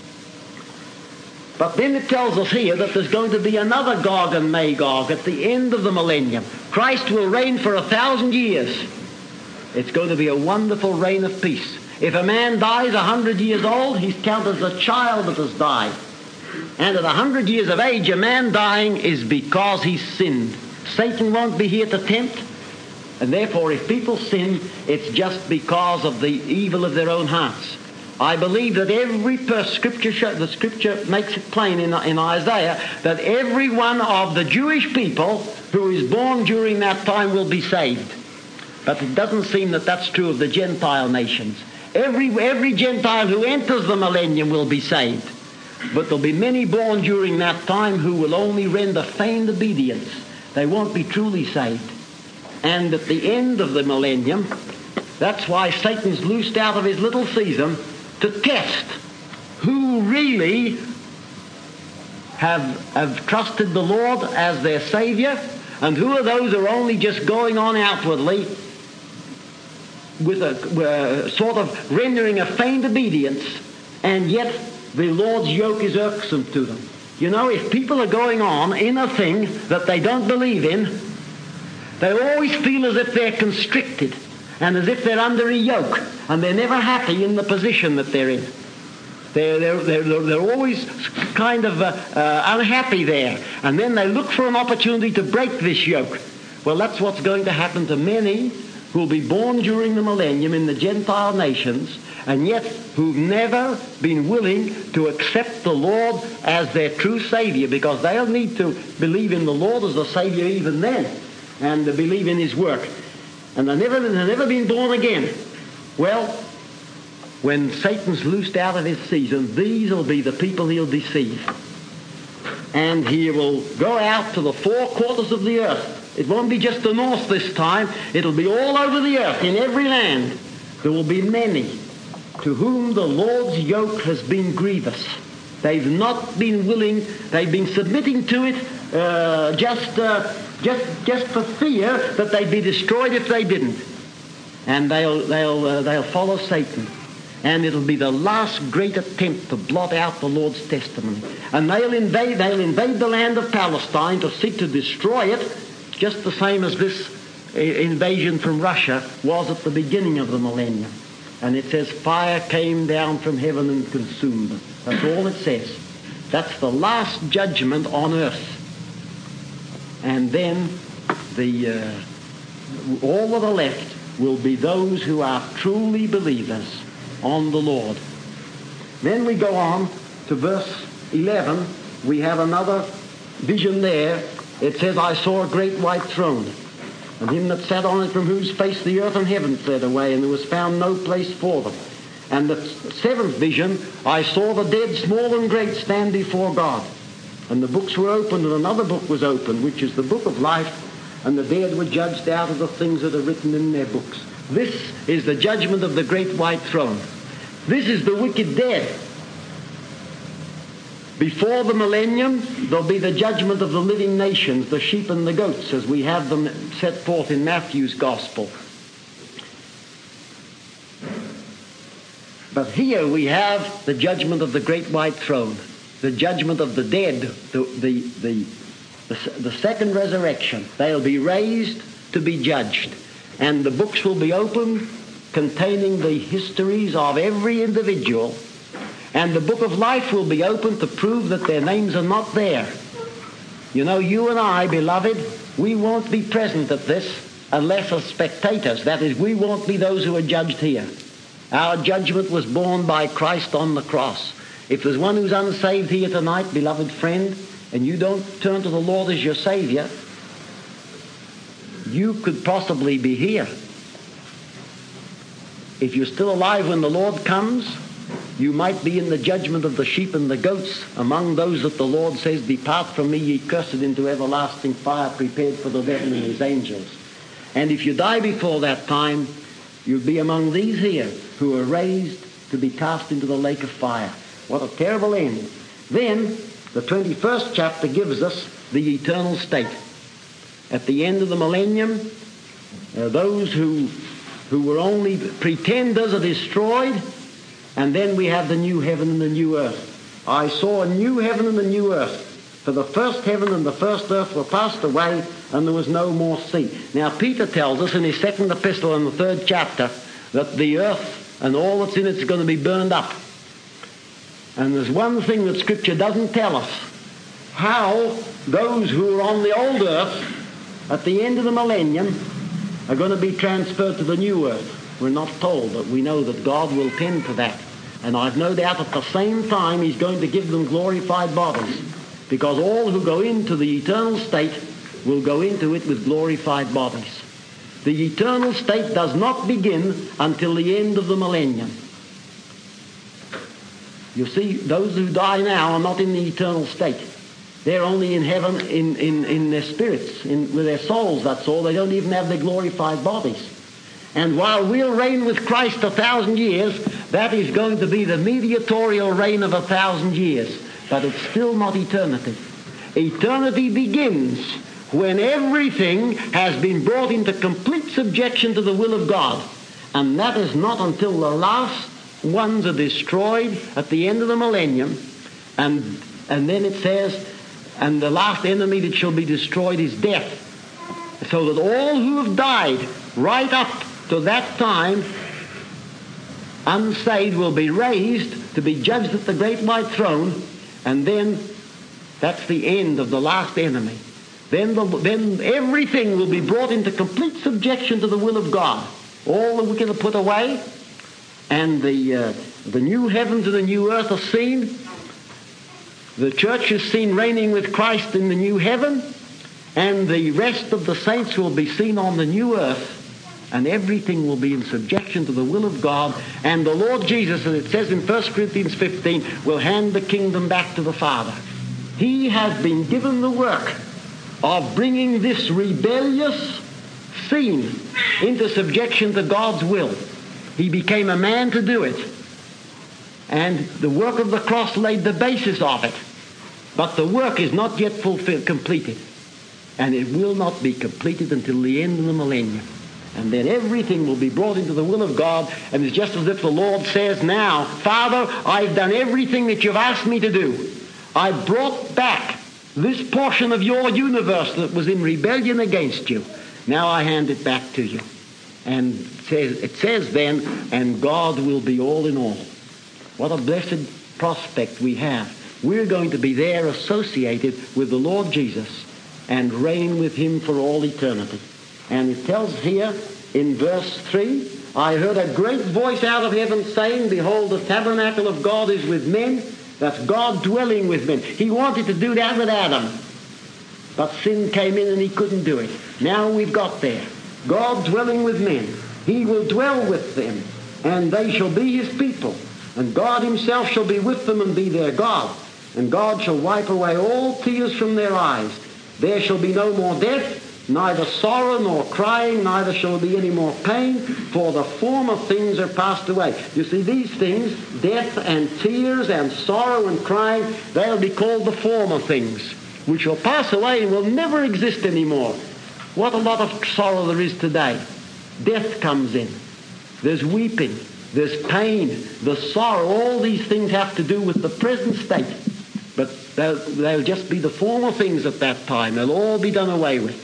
But then it tells us here that there's going to be another Gog and Magog at the end of the millennium. Christ will reign for a thousand years. It's going to be a wonderful reign of peace. If a man dies a hundred years old, he's counted as a child that has died. And at a hundred years of age, a man dying is because he's sinned. Satan won't be here to tempt. And therefore, if people sin, it's just because of the evil of their own hearts. I believe that every per- scripture, show, the Scripture makes it plain in, in Isaiah, that every one of the Jewish people who is born during that time will be saved. But it doesn't seem that that's true of the Gentile nations. Every, every Gentile who enters the millennium will be saved. But there'll be many born during that time who will only render feigned obedience. They won't be truly saved. And at the end of the millennium, that's why Satan's loosed out of his little season to test who really have, have trusted the Lord as their Savior, and who are those who are only just going on outwardly with a uh, sort of rendering a feigned obedience, and yet the Lord's yoke is irksome to them. You know, if people are going on in a thing that they don't believe in, they always feel as if they're constricted and as if they're under a yoke, and they're never happy in the position that they're in. They're, they're, they're, they're always kind of uh, uh, unhappy there, and then they look for an opportunity to break this yoke. Well, that's what's going to happen to many who will be born during the millennium in the Gentile nations, and yet who've never been willing to accept the Lord as their true Savior, because they'll need to believe in the Lord as the Savior even then, and to believe in His work. And they've never, they've never been born again. Well, when Satan's loosed out of his season, these will be the people he'll deceive. And he will go out to the four quarters of the earth. It won't be just the north this time. It'll be all over the earth, in every land. There will be many to whom the Lord's yoke has been grievous. They've not been willing, they've been submitting to it uh, just... Uh, Just, just for fear that they'd be destroyed if they didn't. And they'll, they'll, uh, they'll follow Satan. And it'll be the last great attempt to blot out the Lord's testimony. And they'll invade, they'll invade the land of Palestine to seek to destroy it, just the same as this invasion from Russia was at the beginning of the millennium. And it says fire came down from heaven and consumed them. That's all it says. That's the last judgment on earth. And then the uh, all of the left will be those who are truly believers on the Lord. Then we go on to verse eleven. We have another vision there. It says, I saw a great white throne, and him that sat on it, from whose face the earth and heaven fled away, and there was found no place for them. And the seventh vision, I saw the dead, small and great, stand before God. And the books were opened, and another book was opened, which is the book of life, and the dead were judged out of the things that are written in their books. This is the judgment of the great white throne. This is the wicked dead. Before the millennium, there'll be the judgment of the living nations, the sheep and the goats, as we have them set forth in Matthew's Gospel. But here we have the judgment of the great white throne. The judgment of the dead, the, the, the, the, the second resurrection. They'll be raised to be judged. And the books will be opened containing the histories of every individual. And the book of life will be opened to prove that their names are not there. You know, you and I, beloved, we won't be present at this unless as spectators. That is, we won't be those who are judged here. Our judgment was borne by Christ on the cross. If there's one who's unsaved here tonight, beloved friend, and you don't turn to the Lord as your Savior, you could possibly be here. If you're still alive when the Lord comes, you might be in the judgment of the sheep and the goats, among those that the Lord says, depart from me, ye cursed, into everlasting fire prepared for the devil and his angels. And if you die before that time, you'll be among these here who are raised to be cast into the lake of fire. What a terrible end. Then, the twenty-first chapter gives us the eternal state. At the end of the millennium, uh, those who, who were only pretenders are destroyed, and then we have the new heaven and the new earth. I saw a new heaven and a new earth. For the first heaven and the first earth were passed away, and there was no more sea. Now, Peter tells us in his second epistle in the third chapter that the earth and all that's in it is going to be burned up. And there's one thing that Scripture doesn't tell us. How those who are on the old earth at the end of the millennium are going to be transferred to the new earth. We're not told, but we know that God will tend to that. And I've no doubt at the same time he's going to give them glorified bodies, because all who go into the eternal state will go into it with glorified bodies. The eternal state does not begin until the end of the millennium. You see, those who die now are not in the eternal state. They're only in heaven in, in, in their spirits, in, with their souls, that's all. They don't even have their glorified bodies. And while we'll reign with Christ a thousand years, that is going to be the mediatorial reign of a thousand years. But it's still not eternity. Eternity begins when everything has been brought into complete subjection to the will of God. And that is not until the last ones are destroyed at the end of the millennium. And, and then it says, and the last enemy that shall be destroyed is death. So that all who have died right up to that time, unsaved, will be raised to be judged at the great white throne. And then that's the end of the last enemy. Then, the, then everything will be brought into complete subjection to the will of God. All the wicked are put away, and the uh, the new heavens and the new earth are seen. The church is seen reigning with Christ in the new heaven, and the rest of the saints will be seen on the new earth, and everything will be in subjection to the will of God. And the Lord Jesus, as it says in First Corinthians fifteen, will hand the kingdom back to the Father. He has been given the work of bringing this rebellious scene into subjection to God's will. He became a man to do it. And the work of the cross laid the basis of it. But the work is not yet fulfilled, completed. And it will not be completed until the end of the millennium. And then everything will be brought into the will of God. And it's just as if the Lord says now, Father, I've done everything that you've asked me to do. I've brought back this portion of your universe that was in rebellion against you. Now I hand it back to you. And it says, it says then, and God will be all in all. What a blessed prospect we have. We're going to be there associated with the Lord Jesus and reign with him for all eternity. And it tells here in verse three, I heard a great voice out of heaven saying, behold, the tabernacle of God is with men. That's God dwelling with men. He wanted to do that with Adam. But sin came in and he couldn't do it. Now we've got there. God dwelling with men. He will dwell with them, and they shall be his people. And God himself shall be with them and be their God. And God shall wipe away all tears from their eyes. There shall be no more death, neither sorrow nor crying, neither shall there be any more pain, for the former things are passed away. You see, these things, death and tears and sorrow and crying, they'll be called the former things, which will pass away and will never exist anymore. What a lot of sorrow there is today. Death comes in. There's weeping. There's pain. The sorrow. All these things have to do with the present state. But they'll, they'll just be the former things at that time. They'll all be done away with.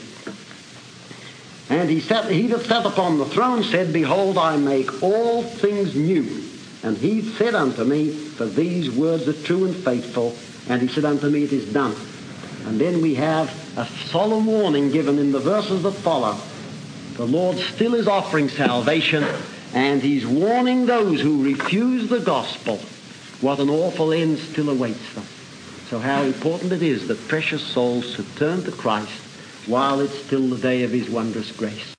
And he, sat, he that sat upon the throne said, behold, I make all things new. And he said unto me, for these words are true and faithful. And he said unto me, it is done. And then we have a solemn warning given in the verses that follow. The Lord still is offering salvation, and he's warning those who refuse the gospel what an awful end still awaits them. So how important it is that precious souls should turn to Christ while it's still the day of his wondrous grace.